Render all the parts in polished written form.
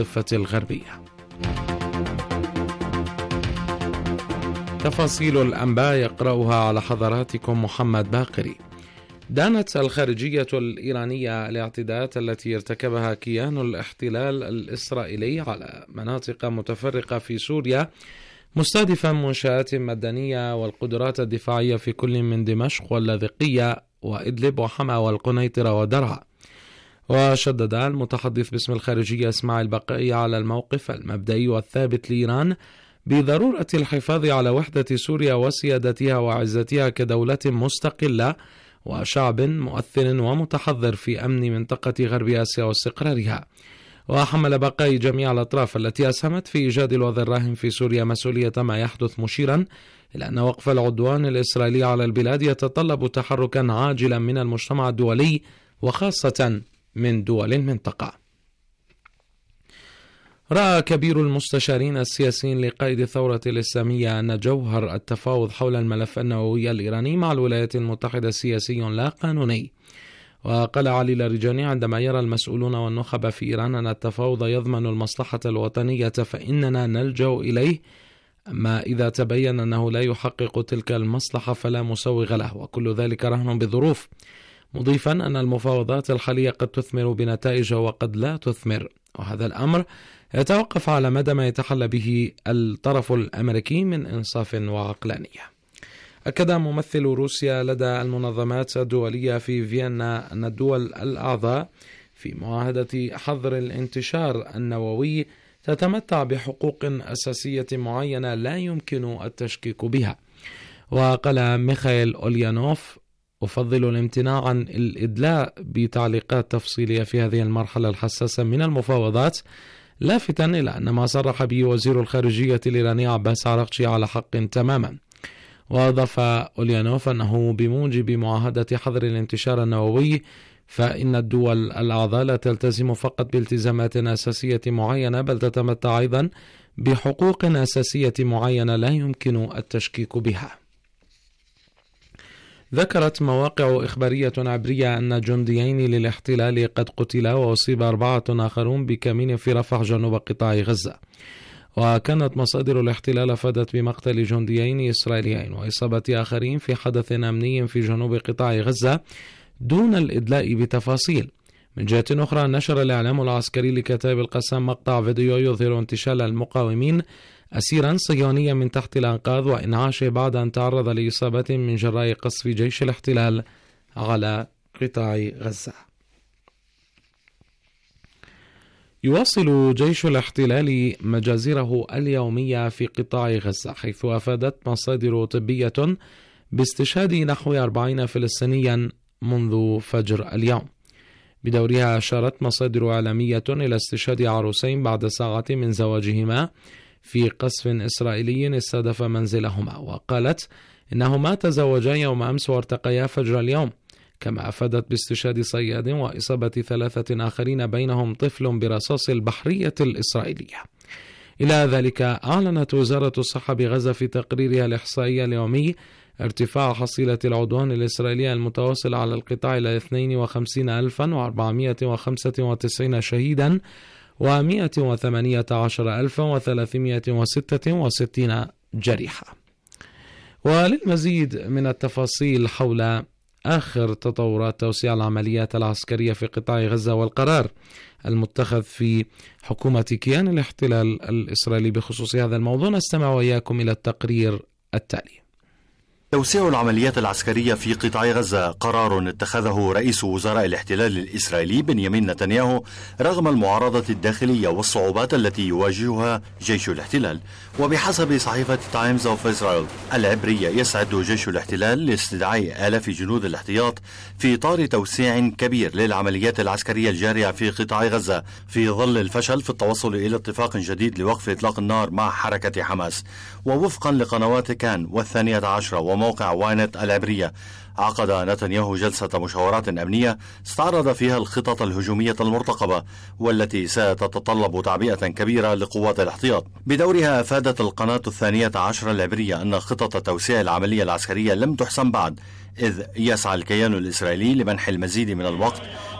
الضفة الغربية. تفاصيل الأنباء يقرأها على حضراتكم محمد باقري. دانت الخارجية الإيرانية الاعتداءات التي ارتكبها كيان الاحتلال الإسرائيلي على مناطق متفرقة في سوريا، مستهدفا منشآت مدنية والقدرات الدفاعية في كل من دمشق واللاذقية وإدلب وحما والقنيطرة ودرعا. وشدد المتحدث باسم الخارجية إسماعيل بقائي على الموقف المبدئي والثابت لإيران بضرورة الحفاظ على وحدة سوريا وسيادتها وعزتها كدولة مستقلة وشعب مؤثر ومتحضر في أمن منطقة غرب آسيا واستقرارها. وحمل بقائي جميع الأطراف التي أسهمت في إيجاد الوضع الراهن في سوريا مسؤولية ما يحدث، مشيرا إلى أن وقف العدوان الإسرائيلي على البلاد يتطلب تحركا عاجلا من المجتمع الدولي وخاصة من دول المنطقة. رأى كبير المستشارين السياسيين لقائد الثورة الإسلامية أن جوهر التفاوض حول الملف النووي الإيراني مع الولايات المتحدة سياسي لا قانوني. وقال علي لاریجانی: عندما يرى المسؤولون والنخب في إيران أن التفاوض يضمن المصلحة الوطنية فإننا نلجأ إليه، أما إذا تبين أنه لا يحقق تلك المصلحة فلا مسوغ له، وكل ذلك رهن بظروف، مضيفا أن المفاوضات الحالية قد تثمر بنتائج وقد لا تثمر، وهذا الأمر يتوقف على مدى ما يتحلى به الطرف الأمريكي من إنصاف وعقلانية. أكد ممثل روسيا لدى المنظمات الدولية في فيينا أن الدول الأعضاء في معاهدة حظر الانتشار النووي تتمتع بحقوق أساسية معينة لا يمكن التشكيك بها. وقال ميخائيل أوليانوف: أفضل الامتناع عن الإدلاء بتعليقات تفصيلية في هذه المرحلة الحساسة من المفاوضات، لافتا إلى أن ما صرح به وزير الخارجية الإيراني عباس عراقچي على حق تماما. وأضاف أوليانوف أنه بموجب معاهدة حظر الانتشار النووي فإن الدول الأعضاء لا تلتزم فقط بالتزامات أساسية معينة، بل تتمتع أيضا بحقوق أساسية معينة لا يمكن التشكيك بها. ذكرت مواقع إخبارية عبرية أن جنديين للاحتلال قد قتلا وأصيب 4 آخرون بكمين في رفح جنوب قطاع غزة. وكانت مصادر الاحتلال أفادت بمقتل جنديين إسرائيليين وإصابة آخرين في حدث أمني في جنوب قطاع غزة دون الإدلاء بتفاصيل. من جهة أخرى، نشر الإعلام العسكري لكتائب القسام مقطع فيديو يظهر انتشال المقاومين أسيرا صهيونيا من تحت الأنقاض وإنعاشه بعد أن تعرض لإصابة من جراء قصف جيش الاحتلال على قطاع غزة. يواصل جيش الاحتلال مجازره اليومية في قطاع غزة، حيث أفادت مصادر طبية باستشهاد نحو 40 فلسطينيا منذ فجر اليوم. بدورها أشارت مصادر إعلامية إلى استشهاد عروسين بعد ساعات من زواجهما في قصف إسرائيلي استهدف منزلهما، وقالت إنهما تزوجا يوم أمس وارتقيا فجر اليوم. كما أفادت باستشهاد صياد وإصابة 3 آخرين بينهم طفل برصاص البحرية الإسرائيلية. إلى ذلك، أعلنت وزارة الصحة بغزة في تقريرها الإحصائي اليومي ارتفاع حصيلة العدوان الإسرائيلي المتواصل على القطاع إلى 52,495 شهيدا و118,366 جريحا. وللمزيد من التفاصيل حول آخر تطورات توسيع العمليات العسكرية في قطاع غزة والقرار المتخذ في حكومة كيان الاحتلال الإسرائيلي بخصوص هذا الموضوع، نستمع وإياكم إلى التقرير التالي. توسيع العمليات العسكرية في قطاع غزة قرار اتخذه رئيس وزراء الاحتلال الإسرائيلي بنيامين نتنياهو رغم المعارضة الداخلية والصعوبات التي يواجهها جيش الاحتلال. وبحسب صحيفة تايمز أوف إسرائيل العبرية، يسعد جيش الاحتلال لاستدعاء آلاف جنود الاحتياط في إطار توسيع كبير للعمليات العسكرية الجارية في قطاع غزة في ظل الفشل في التوصل إلى اتفاق جديد لوقف إطلاق النار مع حركة حماس. ووفقا لقنوات كان والثانية عشرة وموقع واينت العبرية، عقد نتنياهو جلسة مشاورات أمنية استعرض فيها الخطط الهجومية المرتقبة والتي ستتطلب تعبئة كبيرة لقوات الاحتياط. بدورها أفادت القناة الثانية عشرة العبرية أن خطط توسيع العملية العسكرية لم تحسم بعد، إذ يسعى الكيان الإسرائيلي لمنح المزيد من الوقت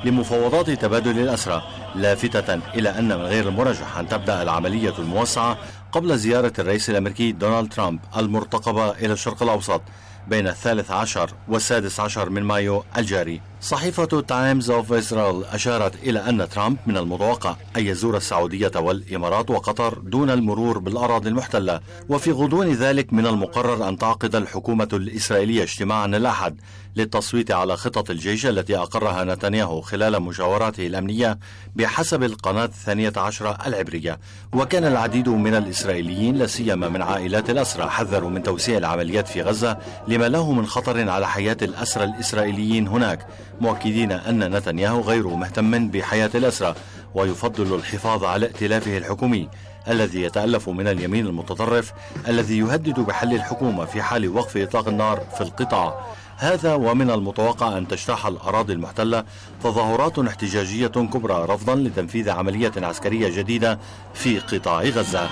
لمفاوضات تبادل الأسرى، لافتة إلى أن من غير المرجح أن تبدأ العملية الموسعة قبل زيارة الرئيس الأمريكي دونالد ترامب المرتقبة إلى الشرق الأوسط بين 13 و16 من مايو الجاري. صحيفة تايمز أوف إسرائيل أشارت إلى أن ترامب من المتوقع أن يزور السعودية والإمارات وقطر دون المرور بالأراضي المحتلة، وفي غضون ذلك من المقرر أن تعقد الحكومة الإسرائيلية اجتماعا الأحد للتصويت على خطط الجيش التي أقرها نتنياهو خلال مشاوراته الأمنية بحسب القناة 12 العبرية. وكان العديد من الإسرائيليين لا سيما من عائلات الأسرى حذروا من توسيع العمليات في غزة لما له من خطر على حياة الأسرى الإسرائيليين هناك، مؤكدين أن نتنياهو غير مهتم بحياة الأسرى ويفضل الحفاظ على ائتلافه الحكومي الذي يتألف من اليمين المتطرف الذي يهدد بحل الحكومة في حال وقف إطلاق النار في القطاع. هذا ومن المتوقع أن تجتاح الأراضي المحتلة تظاهرات احتجاجية كبرى رفضا لتنفيذ عملية عسكرية جديدة في قطاع غزة.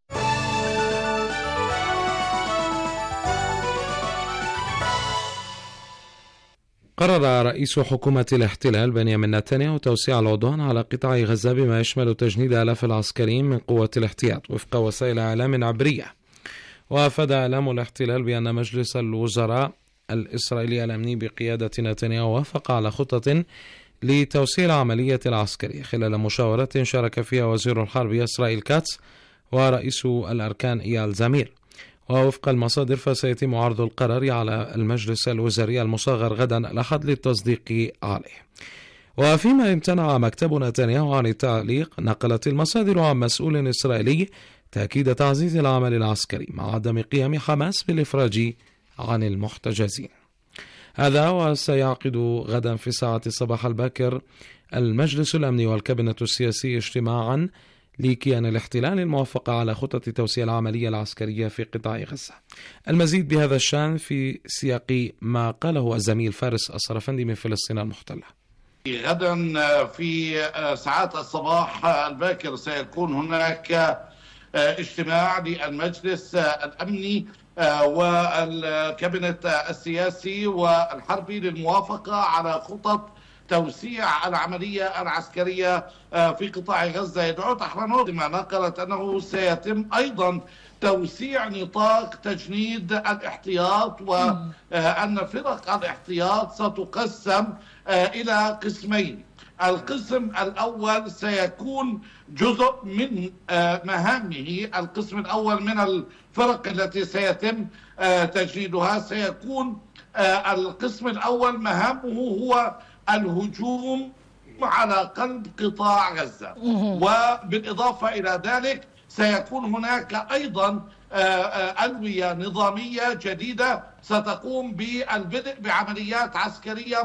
قرر رئيس حكومة الاحتلال بنيامين نتنياهو توسيع العدوان على قطاع غزة بما يشمل تجنيد آلاف العسكريين من قوة الاحتياط وفق وسائل إعلام عبرية. وأفاد إعلام الاحتلال بأن مجلس الوزراء الإسرائيلي الأمني بقيادة نتنياهو وافق على خطة لتوسيع العملية العسكرية خلال مشاورة شارك فيها وزير الحرب إسرائيل كاتس ورئيس الأركان إيال زمير. ووفق المصادر فسيتم عرض القرار على المجلس الوزاري المصغر غدا الأحد للتصديق عليه. وفيما امتنع مكتب نتنياهو عن التعليق، نقلت المصادر عن مسؤول إسرائيلي تأكيد تعزيز العمل العسكري مع عدم قيام حماس بالإفراج عن المحتجزين. هذا وسيعقد غدا في ساعة الصباح الباكر المجلس الأمني والكابينة السياسي اجتماعا لكيان الاحتلال الموافقة على خطة توسيع العملية العسكرية في قطاع غزة. المزيد بهذا الشأن في سياق ما قاله الزميل فارس الصرفندي من فلسطين المحتلة. غدا في ساعات الصباح الباكر سيكون هناك اجتماع للمجلس الأمني والكابينة السياسي والحربي للموافقة على خطط توسيع العملية العسكرية في قطاع غزة. يدعو تحرنوت ما نقلت أنه سيتم أيضا توسيع نطاق تجنيد الاحتياط، وأن فرق الاحتياط ستقسم إلى قسمين. القسم الأول سيكون جزء من مهامه، القسم الأول من الفرق التي سيتم تجنيدها سيكون القسم الأول مهامه هو الهجوم على قلب قطاع غزة، وبالإضافة إلى ذلك سيكون هناك أيضا ألوية نظامية جديدة ستقوم بالبدء بعمليات عسكرية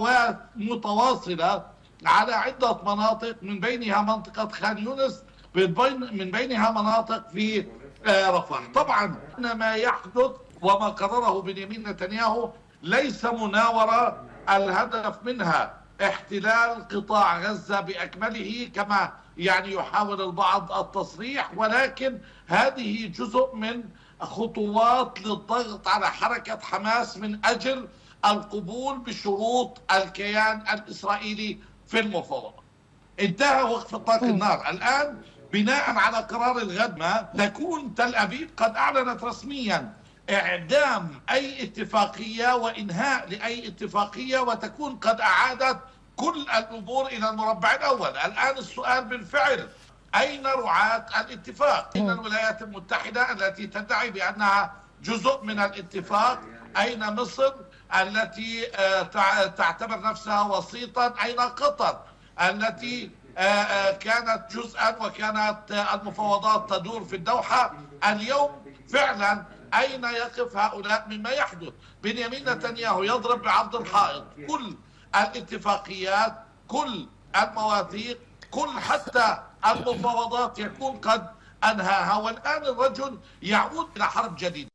متواصلة على عدة مناطق، من بينها منطقة خان يونس، من بينها مناطق في رفح. طبعا ما يحدث وما قرره بنيامين نتنياهو ليس مناورة الهدف منها احتلال قطاع غزة بأكمله كما يحاول البعض التصريح، ولكن هذه جزء من خطوات للضغط على حركة حماس من أجل القبول بشروط الكيان الإسرائيلي في المفاوضة. انتهى وقف إطلاق النار. الآن بناء على قرار الغد ما تكون تل أبيب قد أعلنت رسميا إعدام أي اتفاقية وإنهاء لأي اتفاقية، وتكون قد أعادت كل الأمور إلى المربع الأول. الآن السؤال بالفعل، أين رعاة الاتفاق؟ أين الولايات المتحدة التي تدعي بأنها جزء من الاتفاق؟ أين مصر التي تعتبر نفسها وسيطا؟ أين قطر التي كانت جزءا وكانت المفاوضات تدور في الدوحة؟ اليوم فعلا أين يقف هؤلاء مما يحدث؟ بنيامين نتنياهو يضرب بعرض الحائط كل الاتفاقيات، كل المواثيق، كل حتى المفاوضات يكون قد أنهاها، والآن الرجل يعود إلى حرب جديدة.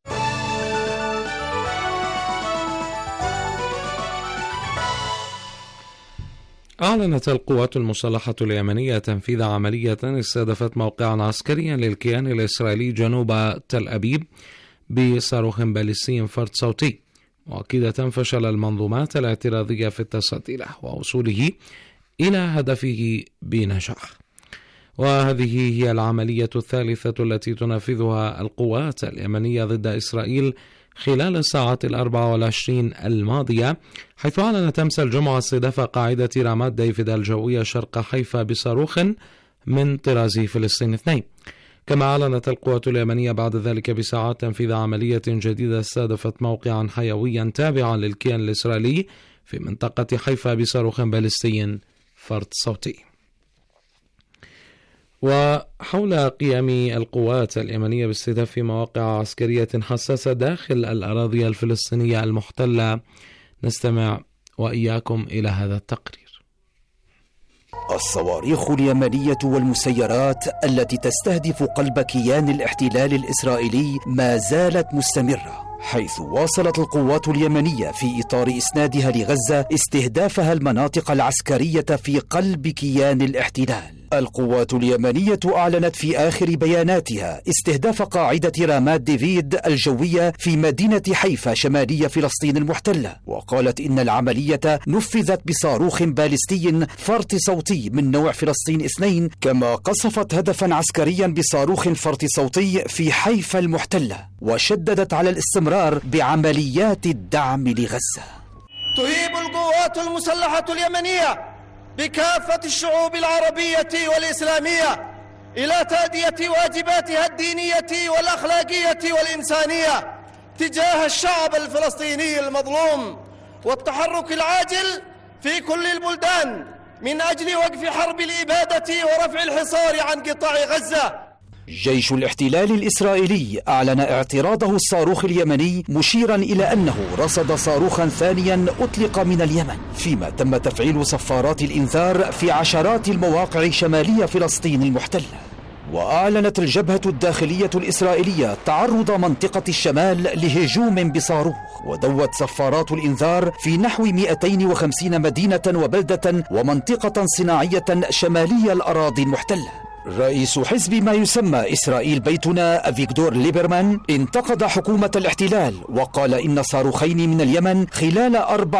أعلنت القوات المسلحة اليمنية تنفيذ عملية استهدفت موقعا عسكريا للكيان الإسرائيلي جنوب تل أبيب بصاروخ باليستي فرد صوتي، مؤكدة فشل المنظومات الاعتراضية في التصدي له ووصوله إلى هدفه بنجاح. وهذه هي العملية الثالثة التي تنفذها القوات اليمنية ضد إسرائيل خلال الساعات 24 الماضية، حيث أعلنت أمس الجمعة استهداف قاعدة رامات ديفيد الجوية شرق حيفا بصاروخ من طراز فلسطين 2. كما أعلنت القوات اليمنية بعد ذلك بساعات تنفيذ عملية جديدة استهدفت موقعا حيويا تابعا للكيان الإسرائيلي في منطقة حيفا بصاروخ باليستي فرد صوتي. وحول قيام القوات اليمنية باستهداف مواقع عسكرية حساسة داخل الأراضي الفلسطينية المحتلة، نستمع وإياكم إلى هذا التقرير. الصواريخ اليمنية والمسيرات التي تستهدف قلب كيان الاحتلال الإسرائيلي ما زالت مستمرة، حيث واصلت القوات اليمنية في إطار إسنادها لغزة استهدافها المناطق العسكرية في قلب كيان الاحتلال. القوات اليمنية أعلنت في آخر بياناتها استهداف قاعدة رامات ديفيد الجوية في مدينة حيفا شمالية فلسطين المحتلة، وقالت إن العملية نفذت بصاروخ باليستي فرط صوتي من نوع فلسطين 2، كما قصفت هدفا عسكريا بصاروخ فرط صوتي في حيفا المحتلة، وشددت على الاستمرار بعمليات الدعم لغزة. تهيب القوات المسلحة اليمنية بكافة الشعوب العربية والإسلامية إلى تأدية واجباتها الدينية والأخلاقية والإنسانية تجاه الشعب الفلسطيني المظلوم، والتحرك العاجل في كل البلدان من أجل وقف حرب الإبادة ورفع الحصار عن قطاع غزة. جيش الاحتلال الإسرائيلي أعلن اعتراضه الصاروخ اليمني، مشيرا إلى أنه رصد صاروخا ثانيا أطلق من اليمن، فيما تم تفعيل صفارات الإنذار في عشرات المواقع شمالية فلسطين المحتلة. وأعلنت الجبهة الداخلية الإسرائيلية تعرض منطقة الشمال لهجوم بصاروخ، ودوت صفارات الإنذار في نحو 250 مدينة وبلدة ومنطقة صناعية شمالية الأراضي المحتلة. رئيس حزب ما يسمى إسرائيل بيتنا أفيغدور ليبرمان انتقد حكومة الاحتلال، وقال إن صاروخين من اليمن خلال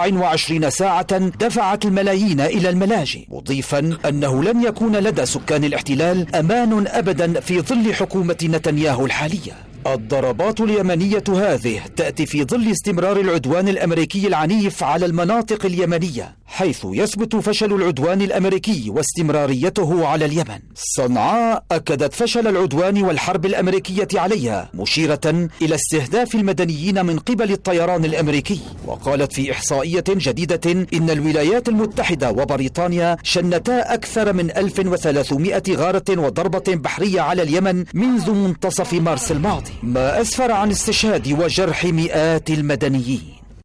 24 ساعة دفعت الملايين إلى الملاجئ، مضيفا أنه لن يكون لدى سكان الاحتلال أمان أبدا في ظل حكومة نتنياهو الحالية. الضربات اليمنية هذه تأتي في ظل استمرار العدوان الأمريكي العنيف على المناطق اليمنية، حيث يثبت فشل العدوان الأمريكي واستمراريته على اليمن. صنعاء أكدت فشل العدوان والحرب الأمريكية عليها، مشيرة إلى استهداف المدنيين من قبل الطيران الأمريكي، وقالت في إحصائية جديدة إن الولايات المتحدة وبريطانيا شنتا أكثر من 1300 غارة وضربة بحرية على اليمن منذ منتصف مارس الماضي، ما أسفر عن استشهاد وجرح مئات المدنيين.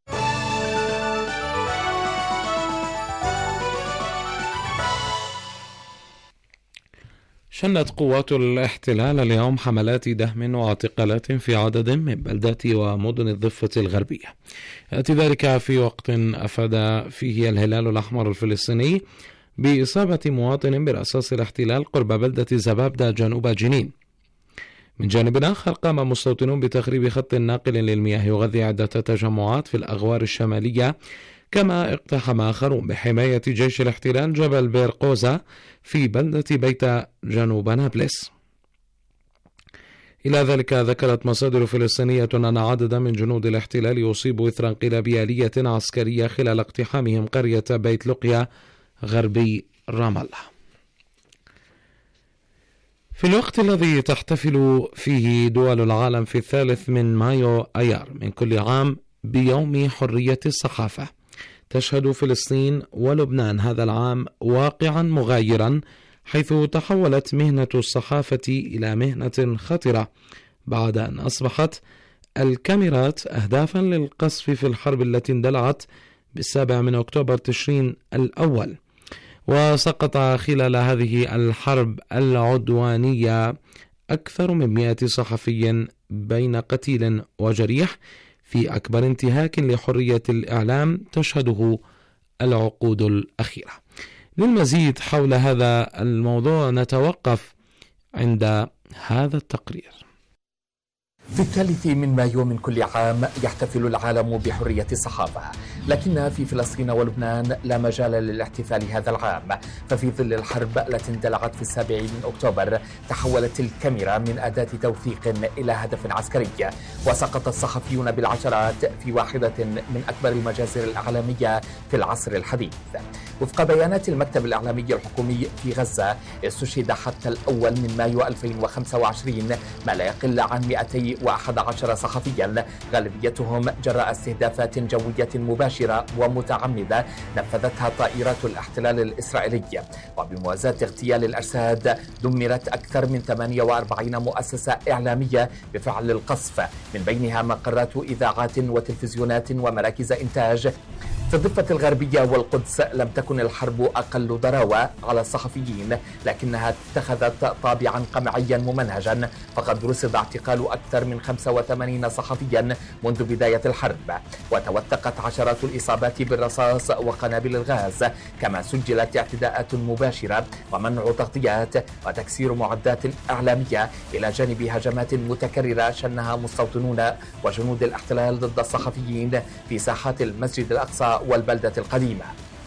شنت قوات الاحتلال اليوم حملات دهم واعتقالات في عدد من بلدات ومدن الضفة الغربية. يأتي ذلك في وقت أفاد فيه الهلال الأحمر الفلسطيني بإصابة مواطن برصاص الاحتلال قرب بلدة زبابدة جنوب جنين. من جانب آخر قام مستوطنون بتخريب خط ناقل للمياه يغذي عدة تجمعات في الأغوار الشمالية، كما اقتحم آخرون بحماية جيش الاحتلال جبل بير قوزة في بلدة بيتا جنوب نابلس. إلى ذلك ذكرت مصادر فلسطينية أن عددا من جنود الاحتلال يصيبوا إثر انقلاب آلية عسكرية خلال اقتحامهم قرية بيت لقيا غربي رام الله. في الوقت الذي تحتفل فيه دول العالم في 3 مايو أيار من كل عام بيوم حرية الصحافة، تشهد فلسطين ولبنان هذا العام واقعا مغايرا، حيث تحولت مهنة الصحافة إلى مهنة خطرة بعد أن أصبحت الكاميرات أهدافا للقصف في الحرب التي اندلعت ب7 أكتوبر تشرين الأول. وسقط خلال هذه الحرب العدوانية أكثر من 100 صحفي بين قتيل وجريح في أكبر انتهاك لحرية الإعلام تشهده العقود الأخيرة. للمزيد حول هذا الموضوع نتوقف عند هذا التقرير. في 3 مايو من كل عام يحتفل العالم بحرية الصحافة، لكن في فلسطين ولبنان لا مجال للاحتفال هذا العام، ففي ظل الحرب التي اندلعت في 7 أكتوبر تحولت الكاميرا من أداة توثيق إلى هدف عسكري، وسقط الصحفيون بالعشرات في واحدة من أكبر المجازر الإعلامية في العصر الحديث. وفق بيانات المكتب الإعلامي الحكومي في غزة، استشهد حتى الأول من مايو 2025 ما لا يقل عن 211 صحفيا، غالبيتهم جراء استهدافات جوية مباشرة ومتعمدة نفذتها طائرات الاحتلال الإسرائيلي. وبموازاة اغتيال الأجساد دمرت أكثر من 48 مؤسسة إعلامية بفعل القصف، من بينها مقرات إذاعات وتلفزيونات ومراكز إنتاج. في الضفة الغربية والقدس لم تكن الحرب أقل ضراوة على الصحفيين، لكنها اتخذت طابعا قمعيا ممنهجا، فقد رصد اعتقال أكثر من 85 صحفيا منذ بداية الحرب، وتوثقت عشرات الإصابات بالرصاص وقنابل الغاز، كما سجلت اعتداءات مباشرة ومنع تغطيات وتكسير معدات إعلامية، إلى جانب هجمات متكررة شنها مستوطنون وجنود الاحتلال ضد الصحفيين في ساحات المسجد الأقصى والبلدة القديمة.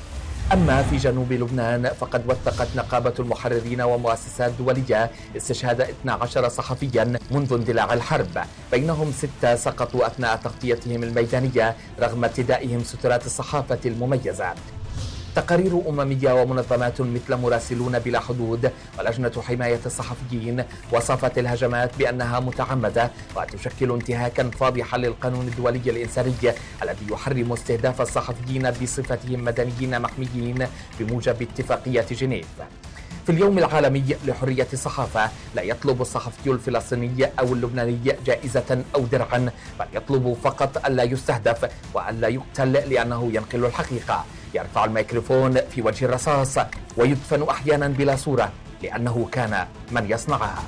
أما في جنوب لبنان فقد وثقت نقابة المحررين ومؤسسات دولية استشهاد 12 صحفيا منذ اندلاع الحرب، بينهم 6 سقطوا أثناء تغطيتهم الميدانية رغم ارتدائهم سترات الصحافة المميزة. تقارير أممية ومنظمات مثل مراسلون بلا حدود ولجنة حماية الصحفيين وصفت الهجمات بأنها متعمدة وتشكل انتهاكا فاضحا للقانون الدولي الإنساني الذي يحرم استهداف الصحفيين بصفتهم مدنيين محميين بموجب اتفاقية جنيف. في اليوم العالمي لحرية الصحافة لا يطلب الصحفي الفلسطيني أو اللبناني جائزة أو درعا، بل يطلب فقط ألا يستهدف وألا يقتل لأنه ينقل الحقيقة، يرفع الميكروفون في وجه الرصاص ويدفن أحيانا بلا صورة لأنه كان من يصنعها.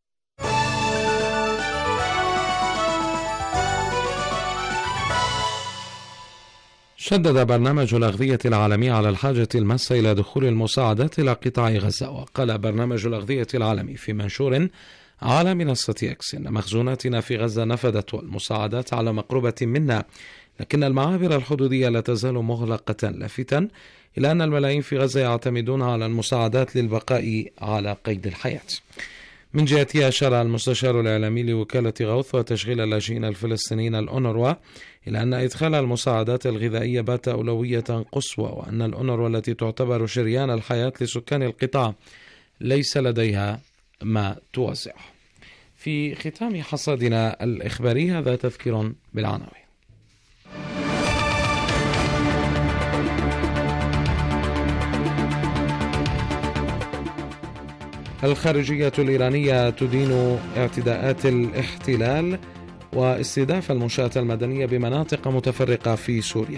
شدد برنامج الأغذية العالمي على الحاجة الماسة إلى دخول المساعدات إلى قطاع غزة. وقال برنامج الأغذية العالمي في منشور على منصة إكس إن مخزوناتنا في غزة نفدت والمساعدات على مقربة منا، لكن المعابر الحدودية لا تزال مغلقة، لافتا إلى أن الملايين في غزة يعتمدون على المساعدات للبقاء على قيد الحياة. من جهته أشار المستشار الإعلامي لوكالة غوث وتشغيل اللاجئين الفلسطينيين الأونروا إلى أن إدخال المساعدات الغذائية بات أولوية قصوى، وأن الأونروا التي تعتبر شريان الحياة لسكان القطاع ليس لديها ما توزعه. في ختام حصادنا الإخباري هذا تذكير بالعناوين. الخارجية الإيرانية تدين اعتداءات الاحتلال واستهداف المنشآت المدنية بمناطق متفرقة في سوريا.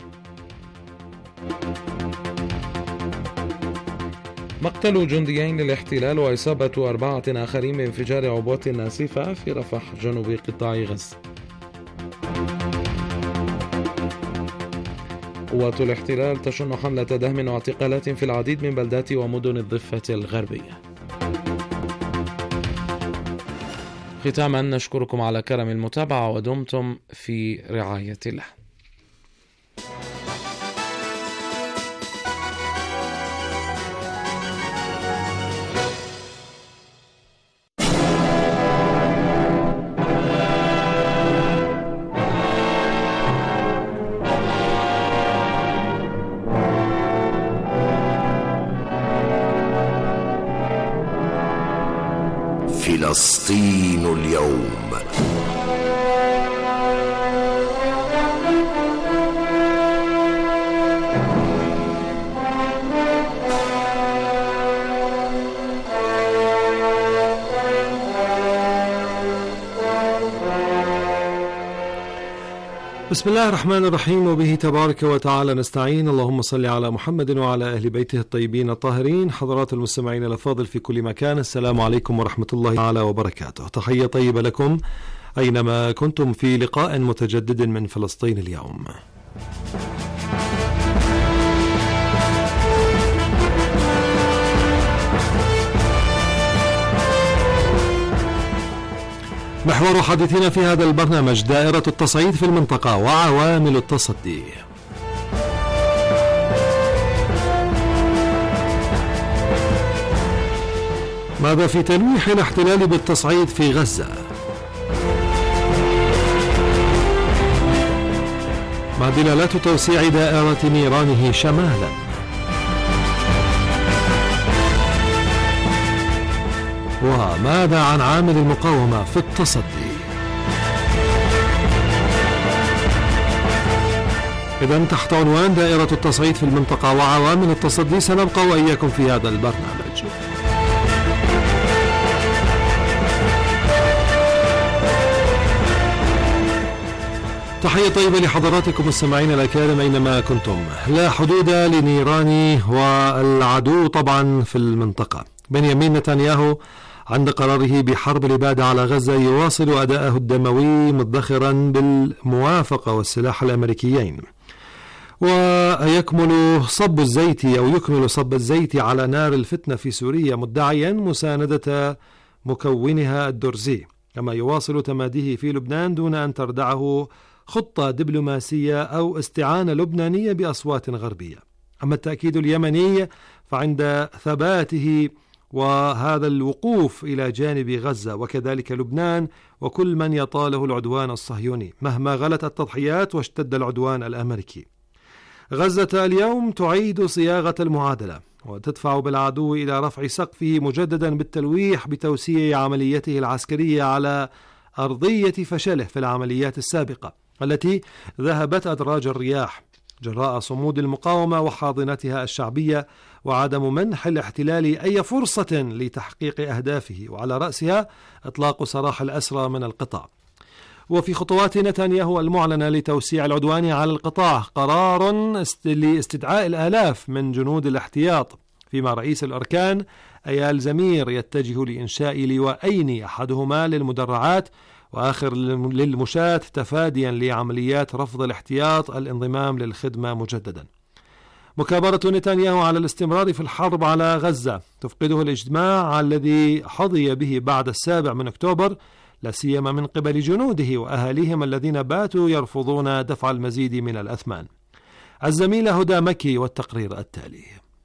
مقتل جنديين للاحتلال وإصابة 4 آخرين بانفجار عبوة ناسفة في رفح جنوب قطاع غزة. قوات الاحتلال تشن حملة دهم واعتقالات في العديد من بلدات ومدن الضفة الغربية. ختاما نشكركم على كرم المتابعة ودمتم في رعاية الله. فلسطين اليوم. بسم الله الرحمن الرحيم، وبه تبارك وتعالى نستعين. اللهم صل على محمد وعلى أهل بيته الطيبين الطاهرين. حضرات المستمعين الأفاضل في كل مكان، السلام عليكم ورحمة الله تعالى وبركاته. تحية طيبة لكم أينما كنتم في لقاء متجدد من فلسطين اليوم. محور حديثنا في هذا البرنامج دائرة التصعيد في المنطقة وعوامل التصدي. ماذا في تلويح الاحتلال بالتصعيد في غزة؟ ما دلالات توسيع دائرة نيرانه شمالا؟ وماذا عن عامل المقاومة في التصدي؟ إذن تحت عنوان دائرة التصعيد في المنطقة وعوامل التصدي سنبقى وإياكم في هذا البرنامج. تحية طيبة لحضراتكم مستمعين الأكارم أينما كنتم. لا حدود لنيران والعدو طبعا في المنطقة. بنيامين نتنياهو عند قراره بحرب الإبادة على غزة يواصل أداءه الدموي مدخرا بالموافقة والسلاح الأمريكيين، ويكمل صب الزيت على نار الفتنة في سوريا مدعيا مساندة مكونها الدرزي، كما يواصل تماديه في لبنان دون أن تردعه خطة دبلوماسية أو استعانة لبنانية بأصوات غربية. أما التأكيد اليمني فعند ثباته وهذا الوقوف إلى جانب غزة وكذلك لبنان وكل من يطاله العدوان الصهيوني مهما غلت التضحيات واشتد العدوان الأمريكي. غزة اليوم تعيد صياغة المعادلة وتدفع بالعدو إلى رفع سقفه مجددا بالتلويح بتوسيع عمليته العسكرية على أرضية فشله في العمليات السابقة التي ذهبت أدراج الرياح جراء صمود المقاومة وحاضنتها الشعبية وعدم منح الاحتلال أي فرصة لتحقيق أهدافه، وعلى رأسها إطلاق سراح الأسرى من القطاع. وفي خطوات نتنياهو المعلنة لتوسيع العدوان على القطاع قرار لاستدعاء الآلاف من جنود الاحتياط، فيما رئيس الأركان أيال زمير يتجه لإنشاء لواءين، أحدهما للمدرعات وآخر للمشاة، تفاديا لعمليات رفض الاحتياط الانضمام للخدمة مجددا. مكابرة نتنياهو على الاستمرار في الحرب على غزة تفقده الاجتماع الذي حظي به بعد 7 أكتوبر، لا سيما من قبل جنوده وأهاليهم الذين باتوا يرفضون دفع المزيد من الأثمان. الزميلة هدى مكي والتقرير التالي.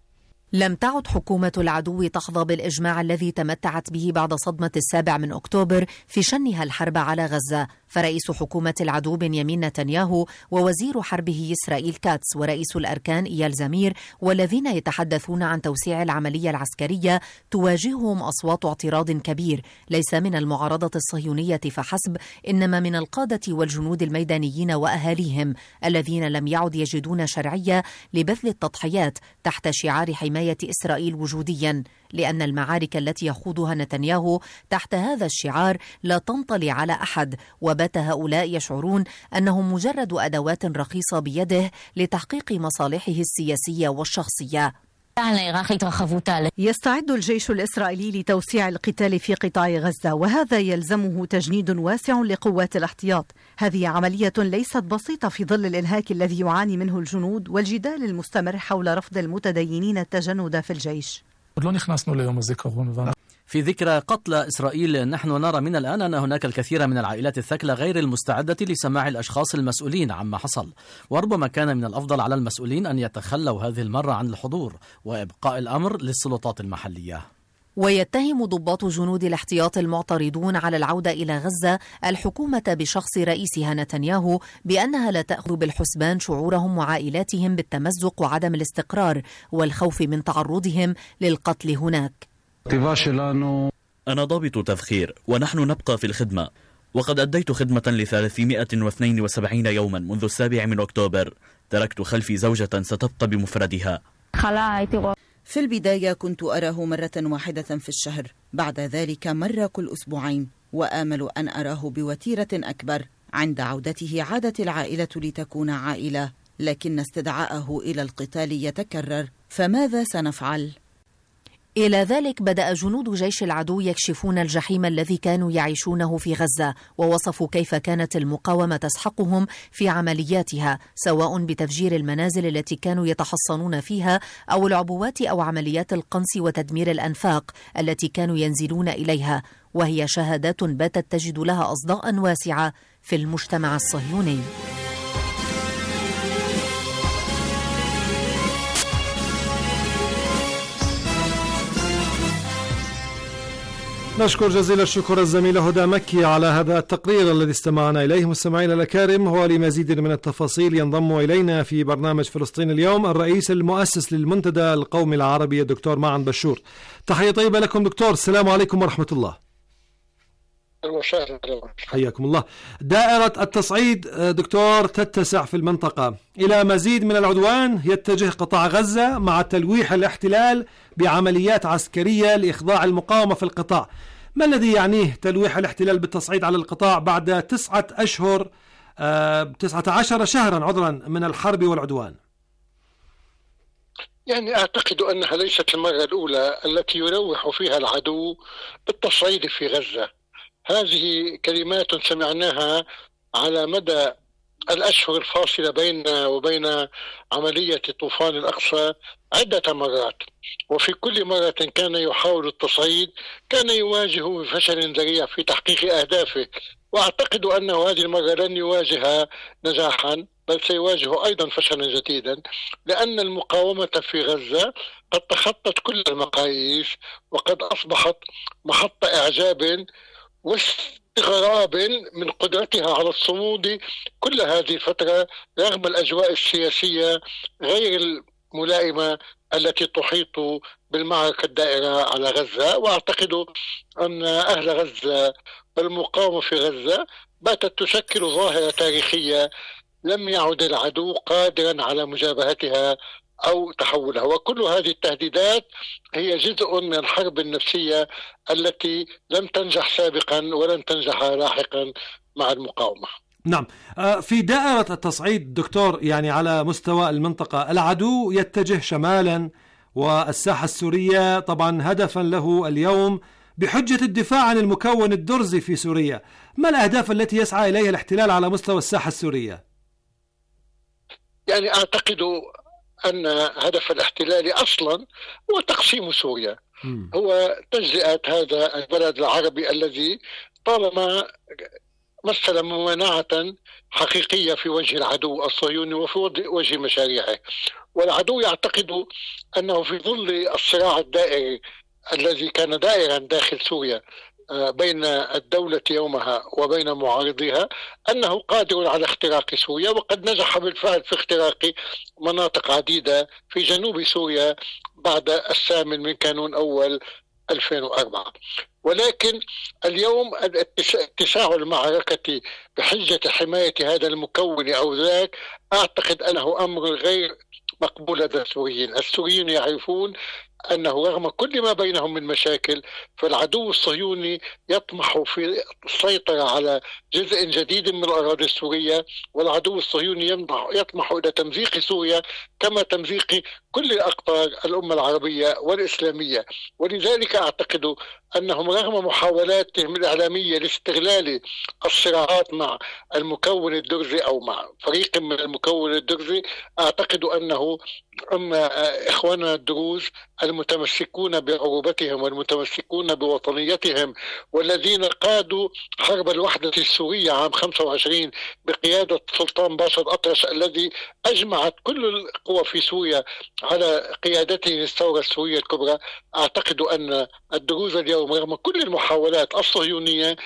لم تعد حكومة العدو تحظى بالإجماع الذي تمتعت به بعد صدمة 7 أكتوبر في شنها الحرب على غزة، فرئيس حكومة العدو بنيامين نتنياهو ووزير حربه إسرائيل كاتس ورئيس الأركان إيال زمير والذين يتحدثون عن توسيع العملية العسكرية تواجههم أصوات اعتراض كبير، ليس من المعارضة الصهيونية فحسب، إنما من القادة والجنود الميدانيين وأهاليهم الذين لم يعد يجدون شرعية لبذل التضحيات تحت شعار حماية إسرائيل وجوديا، لأن المعارك التي يخوضها نتنياهو تحت هذا الشعار لا تنطلي على أحد، وبات هؤلاء يشعرون أنهم مجرد أدوات رخيصة بيده لتحقيق مصالحه السياسية والشخصية. يستعد الجيش الإسرائيلي لتوسيع القتال في قطاع غزة، وهذا يلزمه تجنيد واسع لقوات الاحتياط. هذه عملية ليست بسيطة في ظل الإنهاك الذي يعاني منه الجنود والجدال المستمر حول رفض المتدينين التجند في الجيش. في ذكرى قتل إسرائيل نحن نرى من الآن أن هناك الكثير من العائلات الثكلى غير المستعدة لسماع الأشخاص المسؤولين عما حصل، وربما كان من الأفضل على المسؤولين أن يتخلوا هذه المرة عن الحضور وإبقاء الأمر للسلطات المحلية. ويتهم ضباط جنود الاحتياط المعترضون على العودة إلى غزة الحكومة بشخص رئيسها نتنياهو بأنها لا تأخذ بالحسبان شعورهم وعائلاتهم بالتمزق وعدم الاستقرار والخوف من تعرضهم للقتل هناك. أنا ضابط تذخير ونحن نبقى في الخدمة، وقد أديت خدمة ل372 يوما منذ 7 أكتوبر. تركت خلفي زوجة ستبقى بمفردها. في البداية كنت أراه مرة واحدة في الشهر، بعد ذلك مرة كل أسبوعين، وآمل أن أراه بوتيرة أكبر. عند عودته عادت العائلة لتكون عائلة، لكن استدعاءه إلى القتال يتكرر، فماذا سنفعل؟ إلى ذلك بدأ جنود جيش العدو يكشفون الجحيم الذي كانوا يعيشونه في غزة، ووصفوا كيف كانت المقاومة تسحقهم في عملياتها، سواء بتفجير المنازل التي كانوا يتحصنون فيها أو العبوات أو عمليات القنص وتدمير الأنفاق التي كانوا ينزلون إليها، وهي شهادات باتت تجد لها أصداء واسعة في المجتمع الصهيوني. نشكر جزيل الشكر الزميلة هدى مكي على هذا التقرير الذي استمعنا إليه. مستمعينا الأكارم، ولمزيد من التفاصيل ينضم إلينا في برنامج فلسطين اليوم الرئيس المؤسس للمنتدى القومي العربي الدكتور معن بشور. تحية طيبة لكم دكتور، السلام عليكم ورحمة الله. حياكم الله. دائرة التصعيد دكتور تتسع في المنطقة إلى مزيد من العدوان، يتجه قطاع غزة مع تلويح الاحتلال بعمليات عسكرية لإخضاع المقاومة في القطاع. ما الذي يعنيه تلويح الاحتلال بالتصعيد على القطاع بعد 19 شهرا من الحرب والعدوان؟ يعني أعتقد أنها ليست المرة الأولى التي يلوح فيها العدو بالتصعيد في غزة. هذه كلمات سمعناها على مدى الأشهر الفاصلة بيننا وبين عملية طوفان الأقصى عدة مرات، وفي كل مرة كان يحاول التصعيد كان يواجه بفشل ذريع في تحقيق أهدافه، وأعتقد أنه هذه المرة لن يواجه نجاحا بل سيواجه أيضا فشلا جديدا، لأن المقاومة في غزة قد تخطت كل المقاييس وقد أصبحت محط إعجاب واستغراب من قدرتها على الصمود كل هذه الفترة رغم الأجواء السياسية غير الملائمة التي تحيط بالمعركة الدائرة على غزة. وأعتقد أن أهل غزة والمقاومة في غزة باتت تشكل ظاهرة تاريخية لم يعد العدو قادرا على مجابهتها أو تحولها، وكل هذه التهديدات هي جزء من الحرب النفسية التي لم تنجح سابقا ولن تنجح لاحقا مع المقاومة. نعم، في دائرة التصعيد دكتور، يعني على مستوى المنطقة العدو يتجه شمالا والساحة السورية طبعا هدفا له اليوم بحجة الدفاع عن المكون الدرزي في سوريا. ما الأهداف التي يسعى إليها الاحتلال على مستوى الساحة السورية؟ يعني أعتقد أن هدف الاحتلال أصلا هو تقسيم سوريا، هو تجزئة هذا البلد العربي الذي طالما مثل ممانعة حقيقية في وجه العدو الصهيوني وفي وجه مشاريعه. والعدو يعتقد أنه في ظل الصراع الدائري الذي كان دائرا داخل سوريا بين الدولة يومها وبين معارضيها أنه قادر على اختراق سوريا، وقد نجح بالفعل في اختراق مناطق عديدة في جنوب سوريا بعد 8 من كانون أول 2004. ولكن اليوم اتساع المعركة بحجة حماية هذا المكون أو ذاك أعتقد أنه أمر غير مقبول لدى السوريين. السوريين يعرفون أنه رغم كل ما بينهم من مشاكل فالعدو الصهيوني يطمح في السيطرة على جزء جديد من الأراضي السورية، والعدو الصهيوني يطمح إلى تمزيق سوريا كما تمزيق كل الأقطار الأمة العربية والإسلامية. ولذلك أعتقد أنهم رغم محاولاتهم الإعلامية لاستغلال الصراعات مع المكون الدرزي أو مع فريق من المكون الدرزي، أعتقد أنه إخواننا الدروز المتمسكون بعروبتهم والمتمسكون بوطنيتهم والذين قادوا حرب الوحدة السورية عام 25 بقيادة سلطان باشا الأطرش الذي أجمعت كل القوى في سوريا على قيادته للثورة السورية الكبرى. أعتقد أن الدروز اليوم رغم كل المحاولات الصهيونية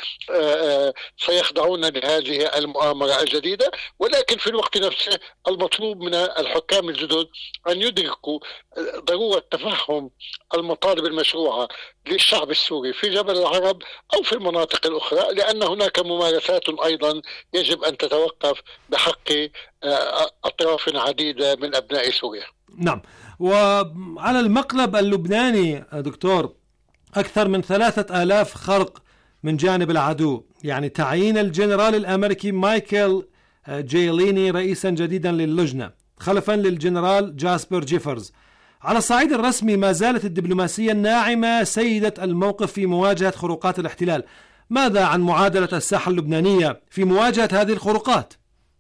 سيخضعون لهذه المؤامرة الجديدة، ولكن في الوقت نفسه المطلوب من الحكام الجدد أن يدركوا ضرورة تفهم المطالب المشروعة للشعب السوري في جبل العرب أو في المناطق الأخرى، لأن هناك ممارسات أيضا يجب أن تتوقف بحق أطراف عديدة من أبناء سوريا. نعم، وعلى المقلب اللبناني دكتور أكثر من 3000 خرق من جانب العدو، يعني تعيين الجنرال الأمريكي مايكل جيليني رئيسا جديدا للجنة خلفا للجنرال جاسبر جيفرز، على الصعيد الرسمي ما زالت الدبلوماسية الناعمة سيدة الموقف في مواجهة خروقات الاحتلال. ماذا عن معادلة الساحة اللبنانية في مواجهة هذه الخروقات؟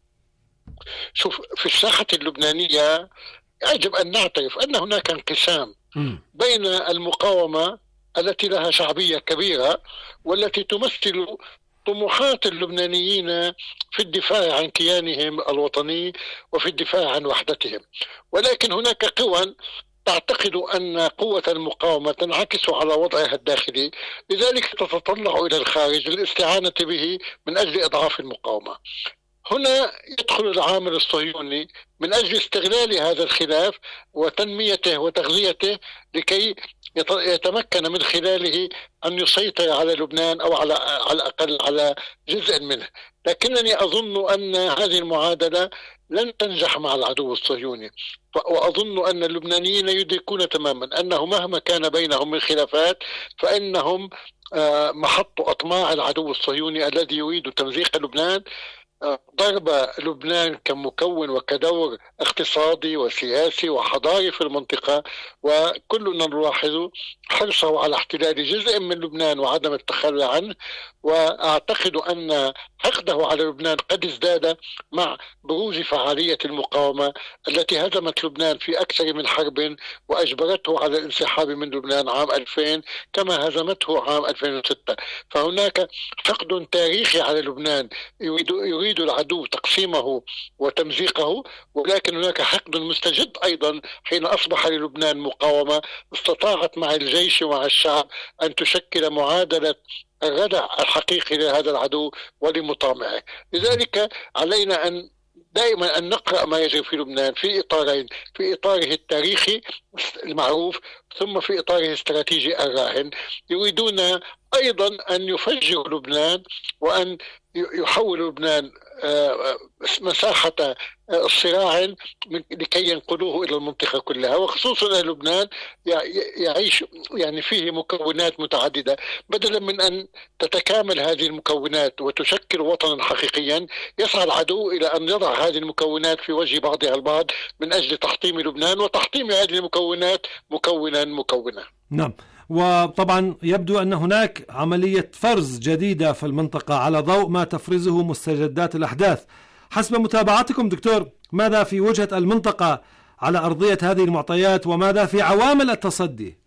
شوف، في الساحة اللبنانية يجب أن نعترف أن هناك انقسام بين المقاومة التي لها شعبية كبيرة والتي تمثل طموحات اللبنانيين في الدفاع عن كيانهم الوطني وفي الدفاع عن وحدتهم، ولكن هناك قوى تعتقد أن قوة المقاومة تنعكس على وضعها الداخلي، لذلك تتطلع إلى الخارج للاستعانة به من أجل إضعاف المقاومة. هنا يدخل العامل الصهيوني من أجل استغلال هذا الخلاف وتنميته وتغذيته لكي يتمكن من خلاله أن يسيطر على لبنان أو على الأقل على جزء منه. لكنني أظن أن هذه المعادلة لن تنجح مع العدو الصهيوني، وأظن أن اللبنانيين يدركون تماما أنه مهما كان بينهم من خلافات فإنهم محط أطماع العدو الصهيوني الذي يريد تمزيق لبنان، ضرب لبنان كمكون وكدور اقتصادي وسياسي وحضاري في المنطقة، وكلنا نلاحظ حرصه على احتلال جزء من لبنان وعدم التخلي عنه. وأعتقد أن حقده على لبنان قد ازداد مع بروز فعالية المقاومة التي هزمت لبنان في أكثر من حرب وأجبرته على الانسحاب من لبنان عام 2000 كما هزمته عام 2006. فهناك حقد تاريخي على لبنان يريد العدو تقسيمه وتمزيقه، ولكن هناك حقد مستجد أيضا حين أصبح للبنان مقاومة استطاعت مع الجيش ومع الشعب أن تشكل معادلة الردع الحقيقي لهذا العدو ولمطامعه. لذلك علينا أن دائما أن نقرأ ما يجري في لبنان في إطارين، في إطاره التاريخي المعروف ثم في إطاره الاستراتيجي الراهن. يريدون أيضا أن يفجروا لبنان وأن يحولوا لبنان مساحة الصراع لكي ينقلوه إلى المنطقة كلها، وخصوصا لبنان يعيش يعني فيه مكونات متعددة. بدلا من أن تتكامل هذه المكونات وتشكل وطنا حقيقيا، يسعى العدو إلى أن يضع هذه المكونات في وجه بعضها البعض من أجل تحطيم لبنان وتحطيم هذه المكونات مكونا. نعم، وطبعا يبدو أن هناك عملية فرز جديدة في المنطقة على ضوء ما تفرزه مستجدات الأحداث. حسب متابعتكم دكتور، ماذا في وجهة المنطقة على أرضية هذه المعطيات وماذا في عوامل التصدي؟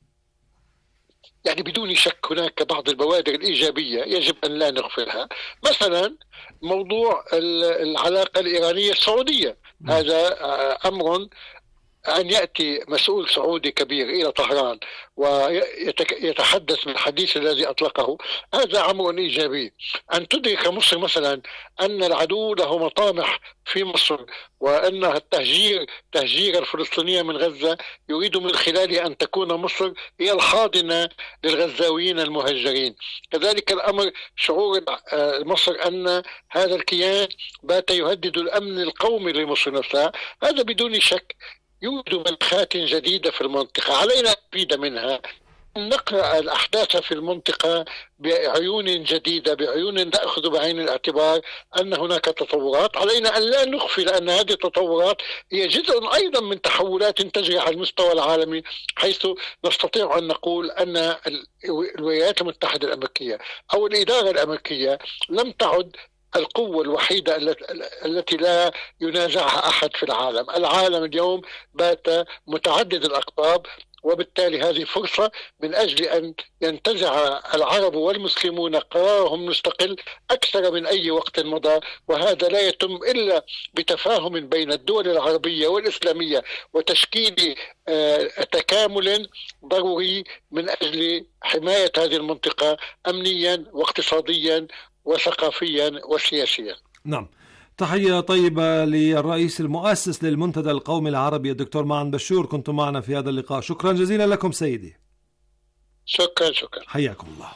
يعني بدون شك هناك بعض البوادر الإيجابية يجب أن لا نغفلها. مثلا موضوع العلاقة الإيرانية السعودية، هذا أمر أن يأتي مسؤول سعودي كبير إلى طهران ويتحدث بالحديث الذي أطلقه، هذا أمر إيجابي. أن تدرك مصر مثلا أن العدو له مطامح في مصر وأن تهجير الفلسطينية من غزة يريد من خلاله أن تكون مصر هي الحاضنة للغزاويين المهجرين. كذلك الأمر شعور مصر أن هذا الكيان بات يهدد الأمن القومي لمصر نفسها. هذا بدون شك يوجد ملفات جديدة في المنطقة علينا نستفيد منها، نقرأ الأحداث في المنطقة بعيون جديدة، بعيون نأخذ بعين الاعتبار أن هناك تطورات. علينا أن لا نغفل أن هذه التطورات هي جزء أيضا من تحولات تجري على المستوى العالمي، حيث نستطيع أن نقول أن الولايات المتحدة الأمريكية أو الإدارة الأمريكية لم تعد القوة الوحيدة التي لا ينازعها أحد في العالم. العالم اليوم بات متعدد الأقطاب، وبالتالي هذه فرصة من أجل أن ينتزع العرب والمسلمون قرارهم المستقل أكثر من أي وقت مضى، وهذا لا يتم إلا بتفاهم بين الدول العربية والإسلامية وتشكيل تكامل ضروري من أجل حماية هذه المنطقة أمنيا واقتصاديا وثقافيا وسياسيا. نعم، تحية طيبة للرئيس المؤسس للمنتدى القومي العربي الدكتور معن بشور، كنتم معنا في هذا اللقاء. شكرا جزيلا لكم سيدي. شكرا حياكم الله.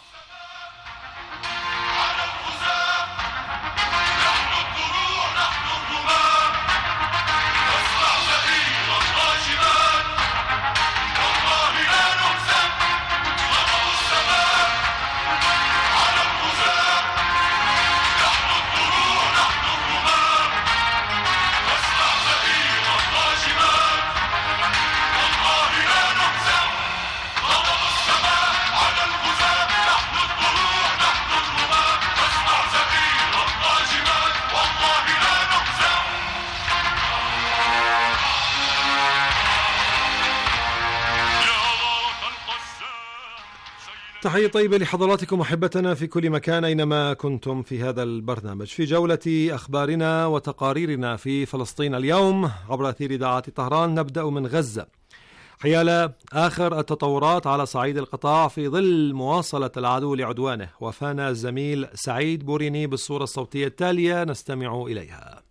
تحية طيبة لحضراتكم أحبتنا في كل مكان أينما كنتم في هذا البرنامج في جولة أخبارنا وتقاريرنا في فلسطين اليوم عبر أثير إذاعة طهران. نبدأ من غزة حيال آخر التطورات على صعيد القطاع في ظل مواصلة العدو لعدوانه. وفانا الزميل سعيد بوريني بالصورة الصوتية التالية نستمع إليها.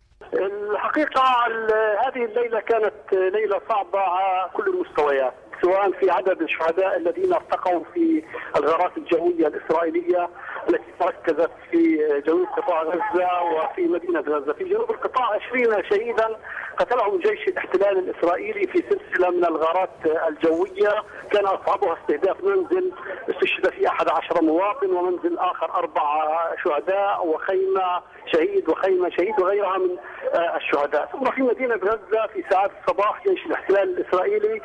الحقيقة هذه الليلة كانت ليلة صعبة على كل المستويات، سواء في عدد الشهداء الذين ارتقوا في الغارات الجوية الإسرائيلية التي تركزت في جنوب قطاع غزة وفي مدينة غزة. في جنوب القطاع 20 شهيدا قتلهم جيش الاحتلال الإسرائيلي في سلسلة من الغارات الجوية كان أصعبها استهداف منزل استشهد فيه 11 مواطن، ومنزل آخر 4 شهداء، وخيمة شهيد وخيمة شهيد وغيرها من الشهداء. ثم في مدينة غزة في ساعات الصباح جيش الاحتلال الإسرائيلي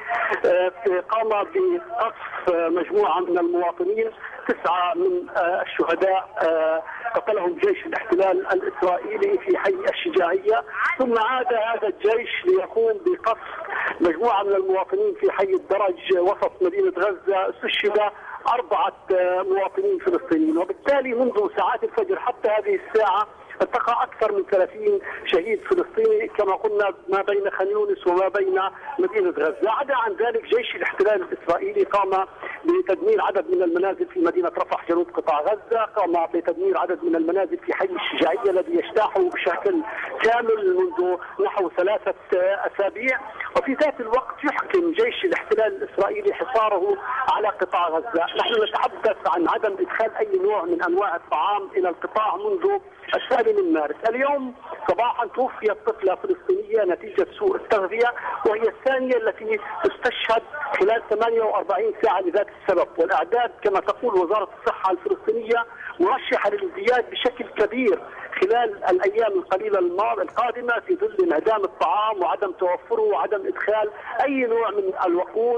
قام بقصف مجموعة من المواطنين. 9 من الشهداء قتلهم جيش الاحتلال الإسرائيلي في حي الشجاعية، ثم عاد هذا الجيش ليقوم بقصف مجموعة من المواطنين في حي الدرج وسط مدينة غزة. استشهد 4 مواطنين فلسطينيين، وبالتالي منذ ساعات الفجر حتى هذه الساعة التقى أكثر من 30 شهيد فلسطيني كما قلنا ما بين خان يونس وما بين مدينة غزة. عدا عن ذلك جيش الاحتلال الإسرائيلي قام بتدمير عدد من المنازل في مدينة رفح جنوب قطاع غزة، قام بتدمير عدد من المنازل في حي الشجاعية الذي يجتاح بشكل كامل منذ نحو 3 أسابيع. وفي ذات الوقت يحكم جيش الاحتلال الإسرائيلي حصاره على قطاع غزة. نحن نتحدث عن عدم إدخال أي نوع من أنواع الطعام إلى القطاع منذ 7 مارس. اليوم صباحا توفيت طفلة فلسطينية نتيجة سوء التغذية، وهي الثانية التي تستشهد خلال 48 ساعة لذات السبب. والأعداد كما تقول وزارة الصحة الفلسطينية مرشحة للازدياد بشكل كبير خلال الأيام القليلة القادمة في ظل انعدام الطعام وعدم توفره وعدم إدخال أي نوع من الوقود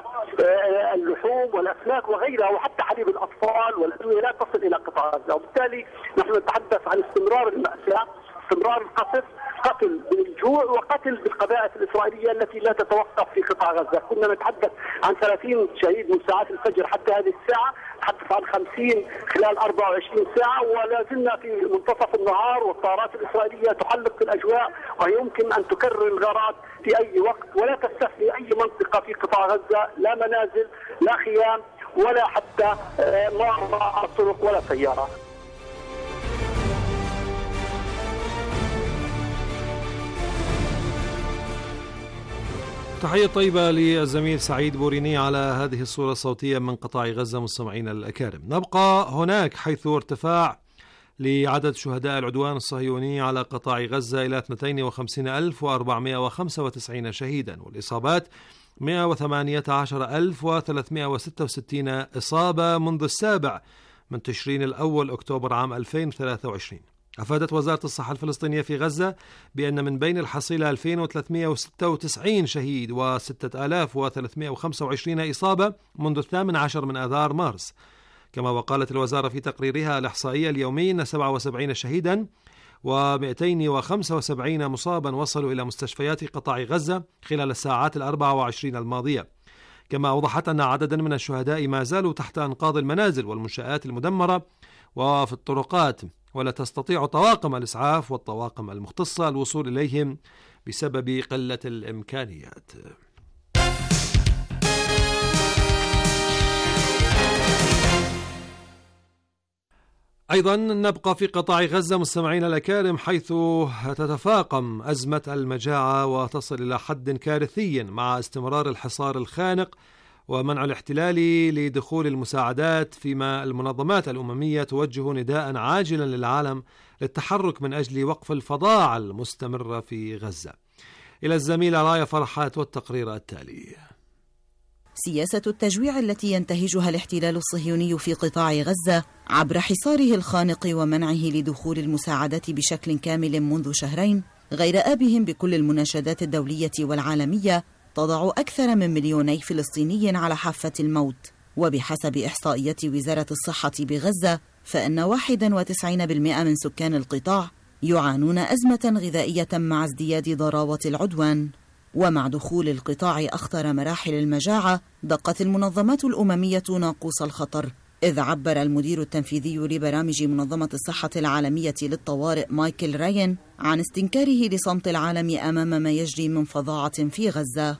واللحوم والأسماك وغيرها، وحتى حليب الأطفال والأدوية لا تصل إلى قطاع غزة. وبالتالي نحن نتحدث عن استمرار المأساة، استمرار القصف، قتل بالجوع وقتل بالقذائف الإسرائيلية التي لا تتوقف في قطاع غزة. كنا نتحدث عن 30 شهيد من ساعات الفجر حتى هذه الساعة، نتحدث عن 50 خلال 24 ساعة، ولا زلنا في منتصف النهار والطائرات الإسرائيلية تحلق في الأجواء وهي يمكن أن تكرر الغارات في أي وقت، ولا تستثني أي منطقة في قطاع غزة، لا منازل لا خيام ولا حتى مع الطرق ولا سيارات. تحية طيبة للزميل سعيد بوريني على هذه الصورة الصوتية من قطاع غزة. مستمعينا الأكارم، نبقى هناك حيث ارتفاع لعدد شهداء العدوان الصهيوني على قطاع غزة إلى 52,495 شهيدا، والإصابات 118,366 إصابة منذ 7 من تشرين الأول أكتوبر عام 2023. أفادت وزارة الصحة الفلسطينية في غزة بأن من بين الحصيلة 2396 شهيد و6325 إصابة منذ 18 من آذار مارس. كما وقالت الوزارة في تقريرها الإحصائية اليومي أن 77 شهيدا و275 مصابا وصلوا إلى مستشفيات قطاع غزة خلال الساعات 24 الماضية. كما أوضحت أن عددا من الشهداء ما زالوا تحت أنقاض المنازل والمنشآت المدمرة وفي الطرقات، ولا تستطيع طواقم الإسعاف والطواقم المختصة الوصول إليهم بسبب قلة الإمكانيات. أيضا نبقى في قطاع غزة مستمعينا الأكارم، حيث تتفاقم أزمة المجاعة وتصل إلى حد كارثي مع استمرار الحصار الخانق ومنع الاحتلال لدخول المساعدات، فيما المنظمات الأممية توجه نداء عاجلا للعالم للتحرك من أجل وقف الفظاعة المستمرة في غزة. إلى الزميلة راية فرحات والتقرير التالي. سياسة التجويع التي ينتهجها الاحتلال الصهيوني في قطاع غزة عبر حصاره الخانق ومنعه لدخول المساعدات بشكل كامل منذ شهرين، غير آبهم بكل المناشدات الدولية والعالمية، تضع أكثر من 2,000,000 فلسطيني على حافة الموت. وبحسب إحصائيات وزارة الصحة بغزة، فإن 91% من سكان القطاع يعانون أزمة غذائية مع ازدياد ضراوة العدوان. ومع دخول القطاع أخطر مراحل المجاعة دقت المنظمات الأممية ناقوس الخطر، إذ عبر المدير التنفيذي لبرامج منظمة الصحة العالمية للطوارئ مايكل راين عن استنكاره لصمت العالم أمام ما يجري من فظاعة في غزة.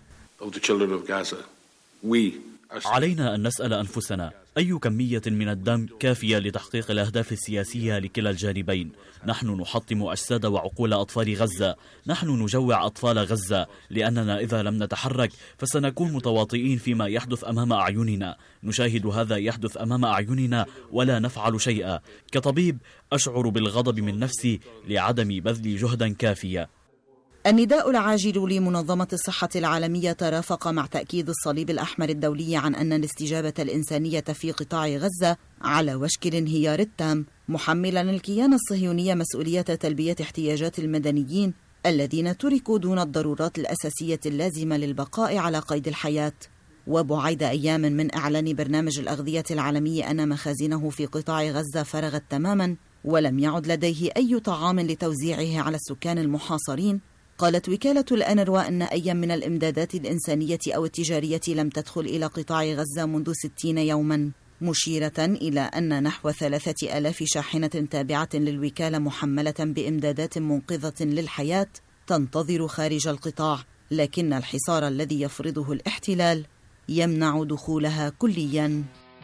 علينا أن نسأل أنفسنا أي كمية من الدم كافية لتحقيق الأهداف السياسية لكلا الجانبين؟ نحن نحطم أجساد وعقول أطفال غزة، نحن نجوع أطفال غزة، لأننا إذا لم نتحرك فسنكون متواطئين فيما يحدث أمام أعيننا. نشاهد هذا يحدث أمام أعيننا ولا نفعل شيئا. كطبيب أشعر بالغضب من نفسي لعدم بذل جهدا كافيا. النداء العاجل لمنظمة الصحة العالمية ترافق مع تأكيد الصليب الأحمر الدولي عن أن الاستجابة الإنسانية في قطاع غزة على وشك الانهيار التام، محملا الكيان الصهيوني مسؤولية تلبية احتياجات المدنيين الذين تركوا دون الضرورات الأساسية اللازمة للبقاء على قيد الحياة. وبعد أيام من إعلان برنامج الأغذية العالمي أن مخازنه في قطاع غزة فرغت تماما ولم يعد لديه أي طعام لتوزيعه على السكان المحاصرين، قالت وكالة الأنروا أن أي من الإمدادات الإنسانية أو التجارية لم تدخل إلى قطاع غزة منذ 60 يوما، مشيرة إلى أن نحو 3000 شاحنة تابعة للوكالة محملة بإمدادات منقذة للحياة تنتظر خارج القطاع، لكن الحصار الذي يفرضه الاحتلال يمنع دخولها كليا.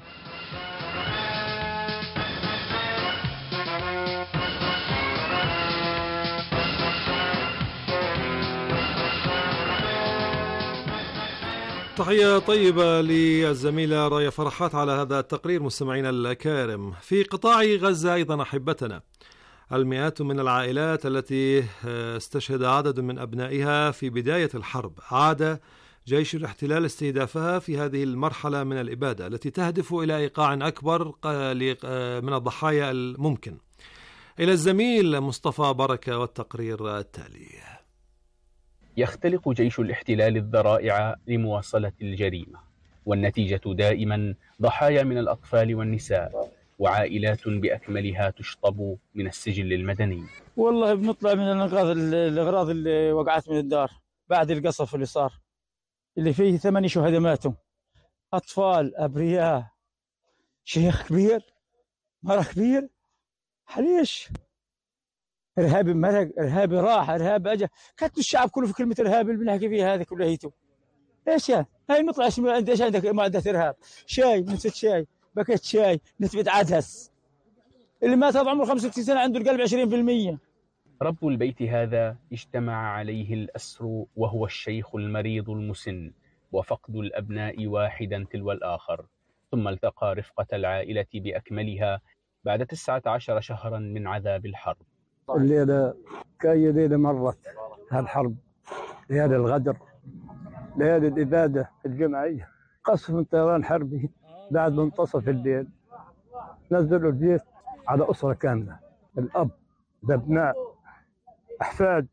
تحية طيبة للزميلة راية فرحات على هذا التقرير. مستمعينا الكارم، في قطاع غزة أيضا أحبتنا، المئات من العائلات التي استشهد عدد من أبنائها في بداية الحرب عاد جيش الاحتلال استهدافها في هذه المرحلة من الإبادة التي تهدف إلى إيقاع أكبر من الضحايا الممكن. إلى الزميل مصطفى بركة والتقرير التالي. يختلق جيش الاحتلال الذرائع لمواصلة الجريمة، والنتيجة دائما ضحايا من الأطفال والنساء وعائلات بأكملها تشطب من السجل المدني. والله بنطلع من الأغراض اللي وقعت من الدار بعد القصف اللي صار، اللي فيه 8 شهداء ماتوا، أطفال، أبرياء، شيخ كبير، مرة كبير. حليش إرهابي مرق، إرهابي راح، إرهابي أجا، كتب الشعب كله في كلمة إرهابي اللي بنحكي فيها هذه كلها هيتو. إيش يعني؟ هاي نطلع إيش عندك معدة إرهاب؟ شاي، نسبة شاي، باكيت شاي، نسبة عدس. اللي مات هذا عمره 65 سنة عنده القلب 20%. رب البيت هذا اجتمع عليه الأسر وهو الشيخ المريض المسن، وفقد الأبناء واحدا تلو الآخر، ثم التقى رفقة العائلة بأكملها بعد 19 شهرا من عذاب الحرب. الليلة كأي ليلة مرت هالحرب، ليالي الغدر، ليالي الإبادة الجماعية، قصف من طيران حربي بعد منتصف الليل، نزلوا البيت على أسرة كاملة، الأب، الأبناء، أحفاد.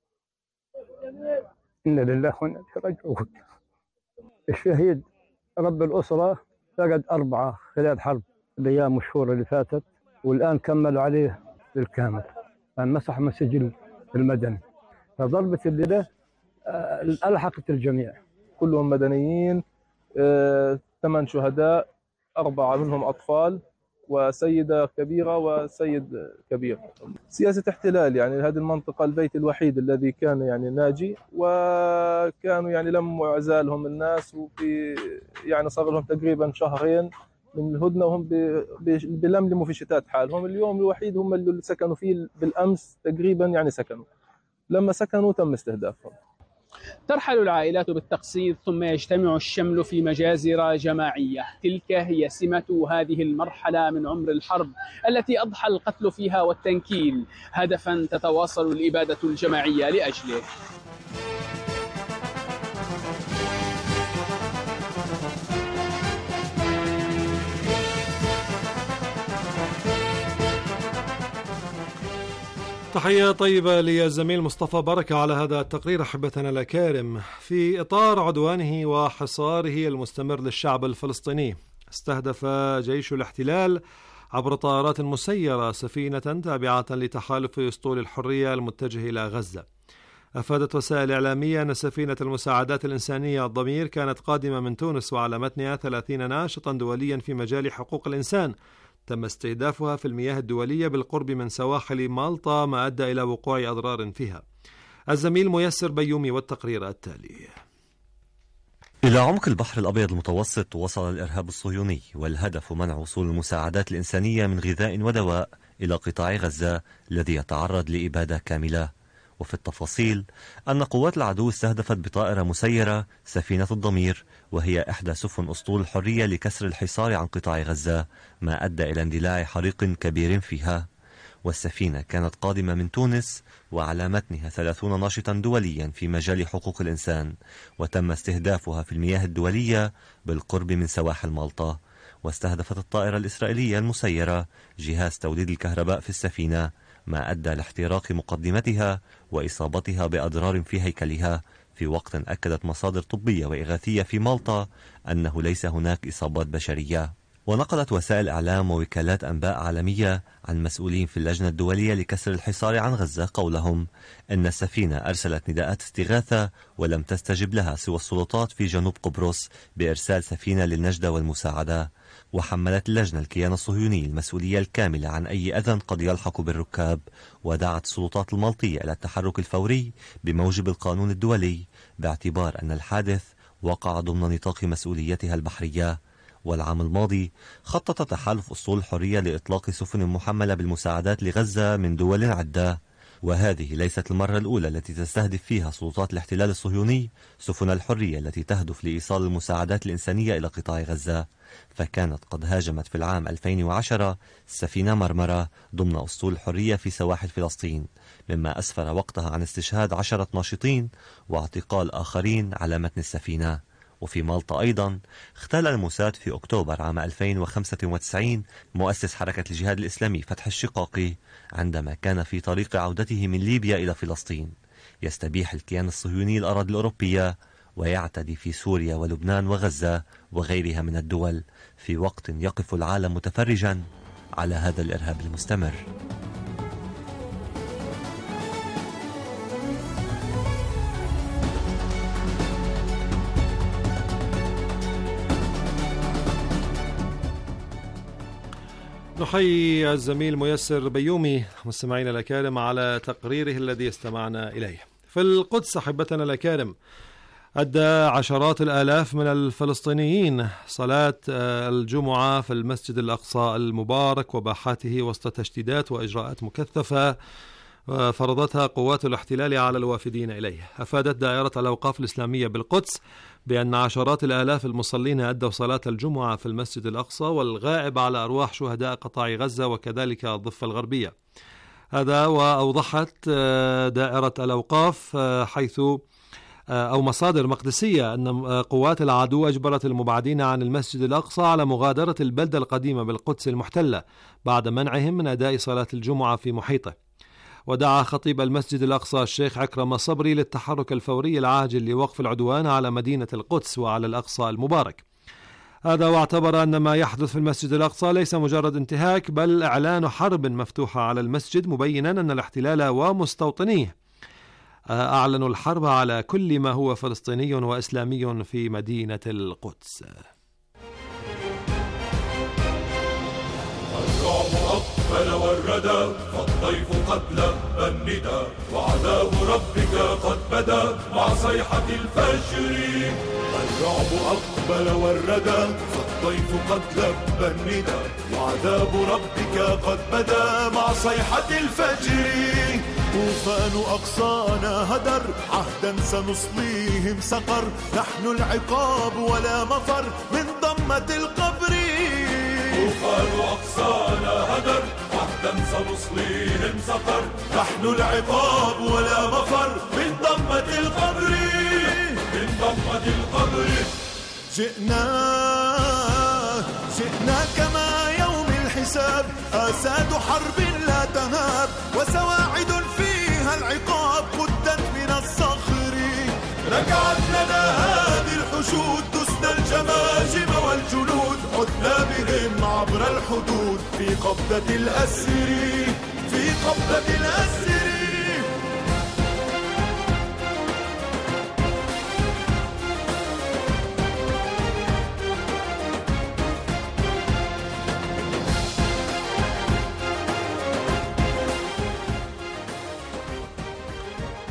إنا لله وإنا إليه راجعون. الشهيد رب الأسرة فقد 4 خلال حرب الأيام والشهور اللي فاتت، والآن كملوا عليه بالكامل، مسح من سجل المدني. فضربة الليلة ألحقت الجميع، كلهم مدنيين، 8 شهداء، 4 منهم أطفال وسيدة كبيرة وسيد كبير. سياسة احتلال، يعني هذه المنطقة البيت الوحيد الذي كان يعني ناجي، وكانوا يعني لموا عزالهم الناس، وفي يعني صار لهم تقريبا 2 شهر من الهدنة وهم بلملموا في شتات حالهم. اليوم الوحيد هم اللي سكنوا فيه بالأمس تقريبا، يعني سكنوا، لما سكنوا تم استهدافهم. ترحل العائلات بالتقسيط ثم يجتمع الشمل في مجازر جماعية. تلك هي سمة هذه المرحلة من عمر الحرب التي أضحى القتل فيها والتنكيل هدفا تتواصل الإبادة الجماعية لأجله. تحية طيبة للزميل مصطفى بركة على هذا التقرير. أحبتنا الأكارم، في إطار عدوانه وحصاره المستمر للشعب الفلسطيني، استهدف جيش الاحتلال عبر طائرات مسيرة سفينة تابعة لتحالف أسطول الحرية المتجه إلى غزة. أفادت وسائل إعلامية أن سفينة المساعدات الإنسانية الضمير كانت قادمة من تونس وعلى متنها 30 ناشطا دوليا في مجال حقوق الإنسان تم استهدافها في المياه الدولية بالقرب من سواحل مالطا ما أدى إلى وقوع أضرار فيها. الزميل ميسر بيومي والتقرير التالي. إلى عمق البحر الأبيض المتوسط وصل الإرهاب الصهيوني، والهدف منع وصول المساعدات الإنسانية من غذاء ودواء إلى قطاع غزة الذي يتعرض لإبادة كاملة. وفي التفاصيل أن قوات العدو استهدفت بطائرة مسيرة سفينة الضمير، وهي إحدى سفن أسطول الحرية لكسر الحصار عن قطاع غزة، ما أدى إلى اندلاع حريق كبير فيها. والسفينة كانت قادمة من تونس وعلى متنها 30 ناشطا دوليا في مجال حقوق الإنسان، وتم استهدافها في المياه الدولية بالقرب من سواحل مالطا. واستهدفت الطائرة الإسرائيلية المسيرة جهاز توليد الكهرباء في السفينة، ما أدى لاحتراق مقدمتها وإصابتها بأضرار في هيكلها، في وقت أكدت مصادر طبية وإغاثية في مالطا أنه ليس هناك إصابات بشرية. ونقلت وسائل إعلام ووكالات أنباء عالمية عن مسؤولين في اللجنة الدولية لكسر الحصار عن غزة قولهم إن السفينة أرسلت نداءات استغاثة ولم تستجب لها سوى السلطات في جنوب قبرص بإرسال سفينة للنجدة والمساعدة. وحملت اللجنة الكيان الصهيوني المسؤولية الكاملة عن أي أذى قد يلحق بالركاب، ودعت السلطات المالطية إلى التحرك الفوري بموجب القانون الدولي، باعتبار أن الحادث وقع ضمن نطاق مسؤوليتها البحرية. والعام الماضي خطط تحالف أسطول الحرية لإطلاق سفن محملة بالمساعدات لغزة من دول عدة، وهذه ليست المرة الأولى التي تستهدف فيها سلطات الاحتلال الصهيوني سفن الحرية التي تهدف لإيصال المساعدات الإنسانية إلى قطاع غزة. فكانت قد هاجمت في العام 2010 سفينة مرمرة ضمن أسطول الحرية في سواحل فلسطين، مما أسفر وقتها عن استشهاد 10 ناشطين واعتقال آخرين على متن السفينة. وفي مالطا أيضا اختال الموساد في أكتوبر عام 2095 مؤسس حركة الجهاد الإسلامي فتح الشقاقي عندما كان في طريق عودته من ليبيا إلى فلسطين، يستبيح الكيان الصهيوني الأراضي الأوروبية ويعتدي في سوريا ولبنان وغزة وغيرها من الدول، في وقت يقف العالم متفرجا على هذا الإرهاب المستمر. نحيي الزميل ميسر بيومي مستمعينا الأكارم على تقريره الذي استمعنا إليه. في القدس أحبتنا الأكارم، أدى عشرات الآلاف من الفلسطينيين صلاة الجمعة في المسجد الأقصى المبارك وباحاته وسط تشديدات وإجراءات مكثفة فرضتها قوات الاحتلال على الوافدين إليه. أفادت دائرة الأوقاف الإسلامية بالقدس بأن عشرات الآلاف المصلين أدوا صلاة الجمعة في المسجد الأقصى، والغائب على أرواح شهداء قطاع غزة وكذلك الضفة الغربية. هذا وأوضحت دائرة الأوقاف حيث أو مصادر مقدسية أن قوات العدو أجبرت المبعدين عن المسجد الأقصى على مغادرة البلدة القديمة بالقدس المحتلة بعد منعهم من أداء صلاة الجمعة في محيطه. ودعا خطيب المسجد الأقصى الشيخ عكرمة صبري للتحرك الفوري العاجل لوقف العدوان على مدينة القدس وعلى الأقصى المبارك. هذا واعتبر أن ما يحدث في المسجد الأقصى ليس مجرد انتهاك بل إعلان حرب مفتوحة على المسجد، مبينا أن الاحتلال ومستوطنيه أعلنوا الحرب على كل ما هو فلسطيني وإسلامي في مدينة القدس. أقبل والردى فالضيف قد لبى الندى وعذاب ربك قد بدا مع صيحة الفجر. الرعب أقبل والردى فالضيف قد لبى الندى وعذاب ربك قد بدا مع صيحة الفجر. طوفان أقصانا هدر عهدا سنصليهم سقر، نحن العقاب ولا مفر من ضمة القبر. طوفان أقصانا هدر عهدا سنصليهم سقر، نحن العقاب ولا مفر من ضمة القبر. من ضمة القبر جئنا كما يوم الحساب، آساد حرب لا تهاب وسواعد فيها العقاب خدت من الصخر. رجعت لنا هذه الحشود دسنا الجماجم والجنود، عدنا بهم عبر الحدود في قبضة الأسر. في قبضة الأسر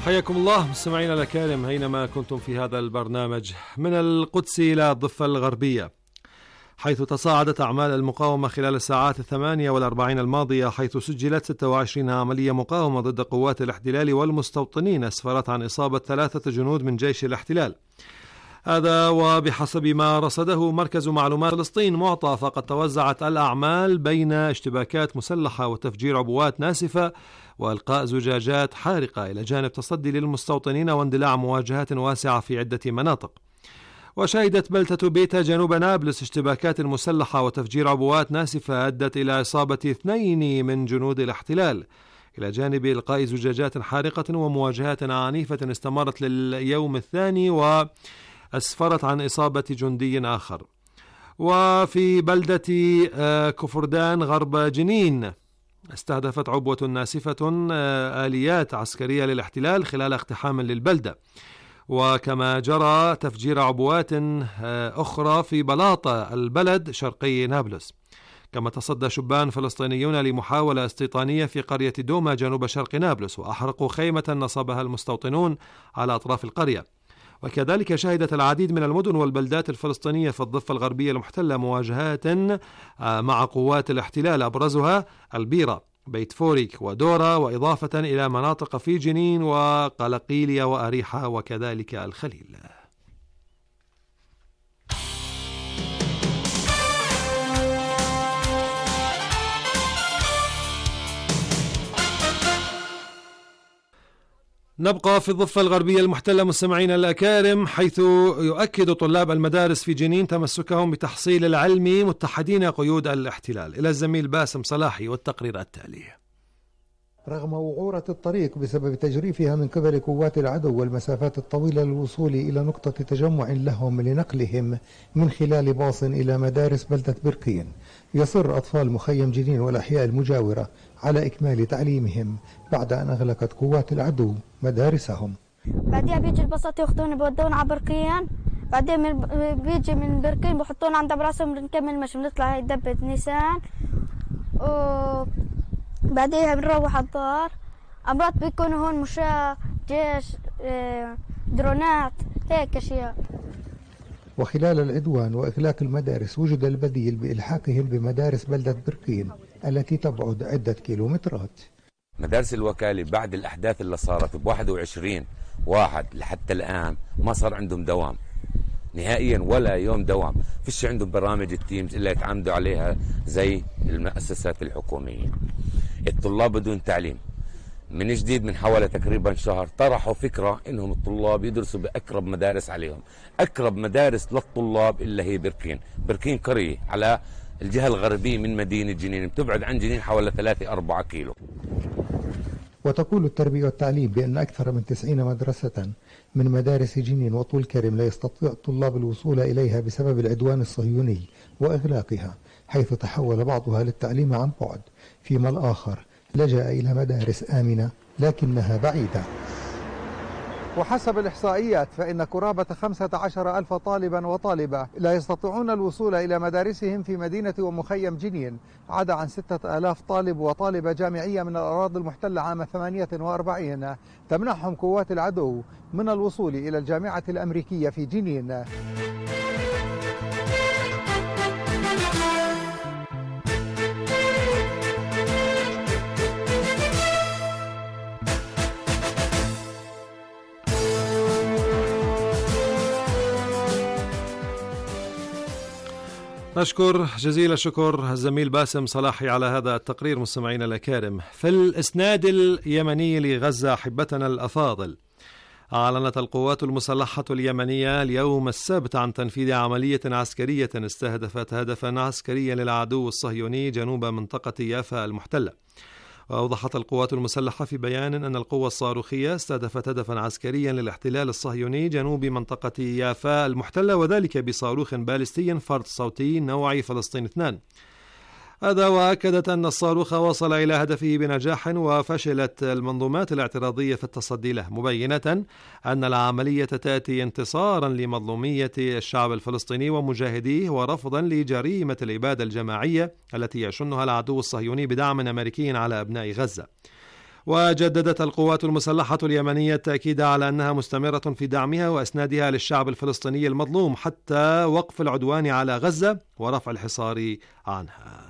حياكم الله مستمعينا الأكارم أينما كنتم في هذا البرنامج. من القدس إلى الضفة الغربية، حيث تصاعدت أعمال المقاومة خلال الساعات 48 الماضية، حيث سجلت 26 عملية مقاومة ضد قوات الاحتلال والمستوطنين أسفرت عن إصابة 3 جنود من جيش الاحتلال. هذا وبحسب ما رصده مركز معلومات فلسطين معطى، فقد توزعت الأعمال بين اشتباكات مسلحة وتفجير عبوات ناسفة وإلقاء زجاجات حارقة، إلى جانب تصدي للمستوطنين واندلاع مواجهات واسعة في عدة مناطق. وشهدت بلدة بيتا جنوب نابلس اشتباكات مسلحة وتفجير عبوات ناسفة أدت إلى إصابة 2 من جنود الاحتلال، إلى جانب إلقاء زجاجات حارقة ومواجهات عنيفة استمرت لليوم الثاني وأسفرت عن إصابة جندي آخر. وفي بلدة كفردان غرب جنين استهدفت عبوة ناسفة آليات عسكرية للاحتلال خلال اقتحام للبلدة، وكما جرى تفجير عبوات أخرى في بلاطة البلد شرقي نابلس. كما تصدى شبان فلسطينيون لمحاولة استيطانية في قرية دوما جنوب شرق نابلس، وأحرقوا خيمة نصبها المستوطنون على أطراف القرية. وكذلك شهدت العديد من المدن والبلدات الفلسطينية في الضفة الغربية المحتلة مواجهات مع قوات الاحتلال، أبرزها البيرة، بيت فوريك ودورة، وإضافة إلى مناطق في جنين وقلقيلية وأريحة وكذلك الخليل. نبقى في الضفة الغربية المحتلة مستمعين الأكارم، حيث يؤكد طلاب المدارس في جنين تمسكهم بتحصيل العلم متحدين قيود الاحتلال. إلى الزميل باسم صلاحي والتقرير التالي. رغم وعورة الطريق بسبب تجريفها من قبل قوات العدو والمسافات الطويلة للوصول إلى نقطة تجمع لهم لنقلهم من خلال باص إلى مدارس بلدة برقين، يصر أطفال مخيم جنين والأحياء المجاورة على إكمال تعليمهم بعد أن أغلقت قوات العدو مدارسهم. بعدها بيجي الباصات ياخذونا بودونا على برقين، بعدين بيجي من برقين بحطونا عند براسهم بنكمل مشي، بنطلع هاي دبة نيسان بعدها بنروح على الدار. أمرات بيكونوا هون مشاة جيش درونات هيك أشياء. وخلال العدوان وإغلاق المدارس وجد البديل بإلحاقهم بمدارس بلدة برقين التي تبعد عدة كيلومترات. مدارس الوكالة بعد الأحداث اللي صارت ب21/1 لحتى الآن ما صار عندهم دوام نهائيا، ولا يوم دوام، فيش عندهم برامج التيمز اللي يتعامدوا عليها زي المؤسسات الحكومية. الطلاب بدون تعليم. من جديد من حوالي تقريبا شهر طرحوا فكرة انهم الطلاب يدرسوا بأقرب مدارس عليهم. أقرب مدارس للطلاب اللي هي برقين قرية على الجهة الغربية من مدينة جنين، بتبعد عن جنين حوالي 3-4 كيلو. وتقول التربية والتعليم بأن أكثر من 90 مدرسة من مدارس جنين وطول كرم لا يستطيع الطلاب الوصول إليها بسبب العدوان الصهيوني وإغلاقها، حيث تحول بعضها للتعليم عن بعد، فيما الآخر لجأ إلى مدارس آمنة لكنها بعيدة. وحسب الإحصائيات فإن قرابة 15,000 طالبا وطالبة لا يستطيعون الوصول إلى مدارسهم في مدينة ومخيم جنين، عدا عن 6,000 طالب وطالبة جامعية من الأراضي المحتلة عام 48 تمنحهم قوات العدو من الوصول إلى الجامعة الأمريكية في جنين. نشكر جزيل الشكر الزميل باسم صلاحي على هذا التقرير. مستمعينا الأكارم، في الإسناد اليمني لغزة أحبتنا الأفاضل، أعلنت القوات المسلحة اليمنية اليوم السبت عن تنفيذ عملية عسكرية استهدفت هدفا عسكريا للعدو الصهيوني جنوب منطقة يافا المحتلة. وأوضحت القوات المسلحة في بيان أن القوة الصاروخية استهدفت هدفا عسكريا للاحتلال الصهيوني جنوب منطقة يافا المحتلة، وذلك بصاروخ باليستي فرد صوتي نوع فلسطين 2. هذا وأكدت أن الصاروخ وصل إلى هدفه بنجاح، وفشلت المنظومات الاعتراضية في التصدي له، مبينة أن العملية تأتي انتصارا لمظلومية الشعب الفلسطيني ومجاهديه، ورفضا لجريمة الإبادة الجماعية التي يشنها العدو الصهيوني بدعم أمريكي على أبناء غزة. وجددت القوات المسلحة اليمنية التأكيد على أنها مستمرة في دعمها وإسنادها للشعب الفلسطيني المظلوم حتى وقف العدوان على غزة ورفع الحصار عنها.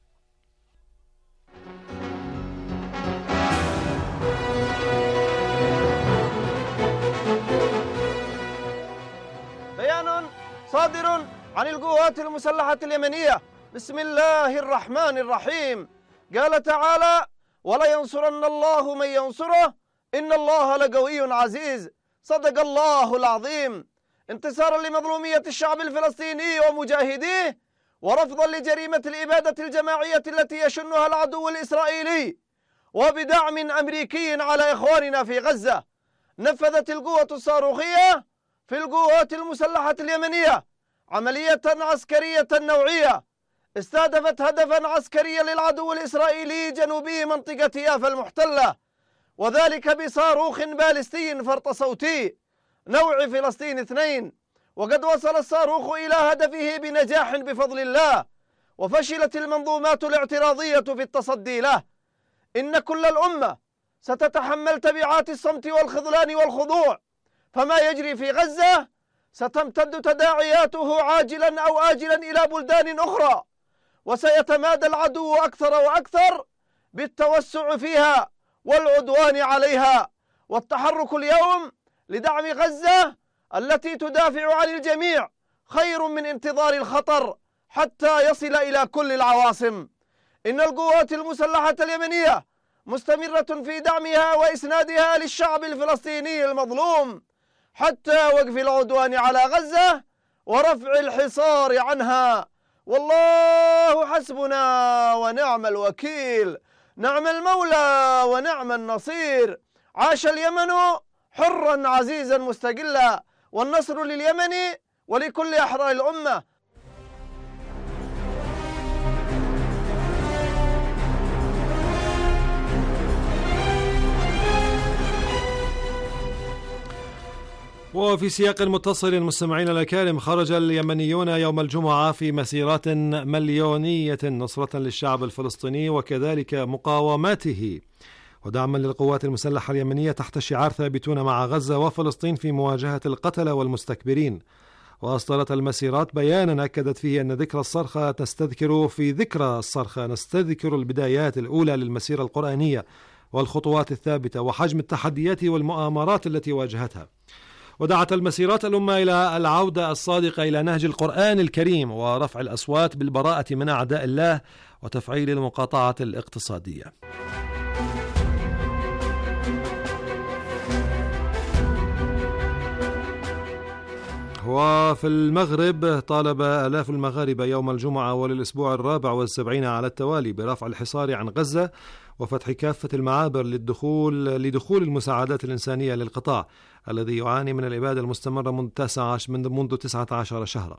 بيان صادر عن القوات المسلحة اليمنية بسم الله الرحمن الرحيم. قال تعالى: ولا ينصرن الله من ينصره إن الله لقوي عزيز. صدق الله العظيم. انتصارا لمظلومية الشعب الفلسطيني ومجاهديه، ورفضا لجريمة الإبادة الجماعية التي يشنها العدو الإسرائيلي، وبدعم أمريكي على إخواننا في غزة، نفذت القوة الصاروخية في القوات المسلحة اليمنية عملية عسكرية نوعية استهدفت هدفا عسكريا للعدو الإسرائيلي جنوبي منطقة يافا المحتلة، وذلك بصاروخ باليستي فرط صوتي نوع فلسطين 2. وقد وصل الصاروخ إلى هدفه بنجاح بفضل الله، وفشلت المنظومات الاعتراضية في التصدي له. إن كل الأمة ستتحمل تبعات الصمت والخذلان والخضوع، فما يجري في غزة ستمتد تداعياته عاجلا أو آجلا إلى بلدان أخرى، وسيتمادى العدو أكثر وأكثر بالتوسع فيها والعدوان عليها. والتحرك اليوم لدعم غزة التي تدافع عن الجميع خير من انتظار الخطر حتى يصل إلى كل العواصم. إن القوات المسلحة اليمنية مستمرة في دعمها وإسنادها للشعب الفلسطيني المظلوم حتى وقف العدوان على غزة ورفع الحصار عنها. والله حسبنا ونعم الوكيل، نعم المولى ونعم النصير. عاش اليمن حرا عزيزا مستقلا، والنصر لليمن ولكل أحرار الأمة. وفي سياق متصل مستمعينا الكرام، خرج اليمنيون يوم الجمعة في مسيرات مليونية نصرة للشعب الفلسطيني وكذلك مقاومته ودعما للقوات المسلحة اليمنية تحت شعار ثابتون مع غزة وفلسطين في مواجهة القتلة والمستكبرين. وأصدرت المسيرات بيانا أكدت فيه أن ذكرى الصرخة نستذكر البدايات الأولى للمسيرة القرآنية والخطوات الثابتة وحجم التحديات والمؤامرات التي واجهتها. ودعت المسيرات الأمة إلى العودة الصادقة إلى نهج القرآن الكريم ورفع الأصوات بالبراءة من أعداء الله وتفعيل المقاطعة الاقتصادية. وفي المغرب طالب آلاف المغاربة يوم الجمعة وللأسبوع 74 على التوالي برفع الحصار عن غزة وفتح كافة المعابر لدخول المساعدات الإنسانية للقطاع الذي يعاني من الإبادة المستمرة منذ 19 شهرا.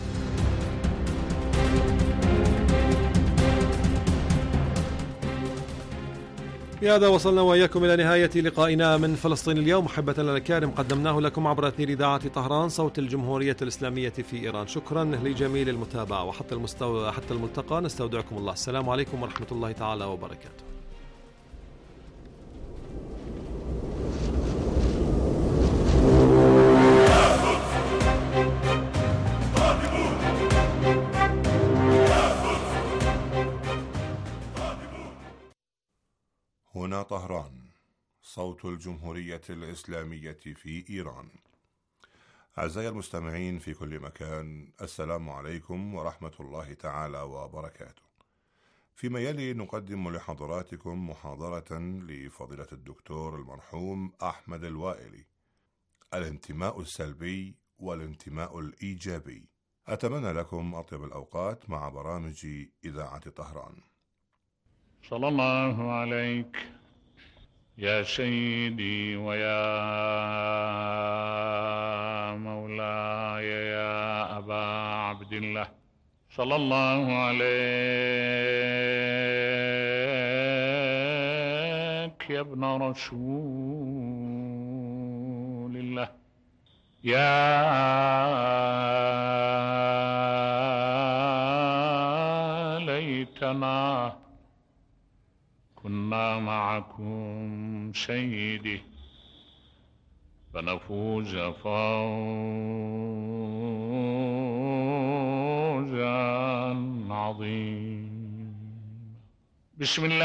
بهذا وصلنا وإياكم إلى نهاية لقائنا من فلسطين اليوم. محبة الكرام قدمناه لكم عبر أثير إذاعة طهران صوت الجمهورية الإسلامية في إيران. شكرا لجميل المتابعة وحتى الملتقى نستودعكم الله. السلام عليكم ورحمة الله تعالى وبركاته. هنا طهران صوت الجمهورية الإسلامية في إيران. أعزائي المستمعين في كل مكان، السلام عليكم ورحمة الله تعالى وبركاته. فيما يلي نقدم لحضراتكم محاضرة لفضيلة الدكتور المرحوم أحمد الوائلي، الانتماء السلبي والانتماء الإيجابي. أتمنى لكم أطيب الأوقات مع برامج إذاعة طهران. صلى الله عليك يا سيدي ويا مولاي يا أبا عبد الله، صلى الله عليك يا ابن رسول الله، يا ليتنا كنا معكم سيدي فنفوز فوزا عظيما. بسم الله.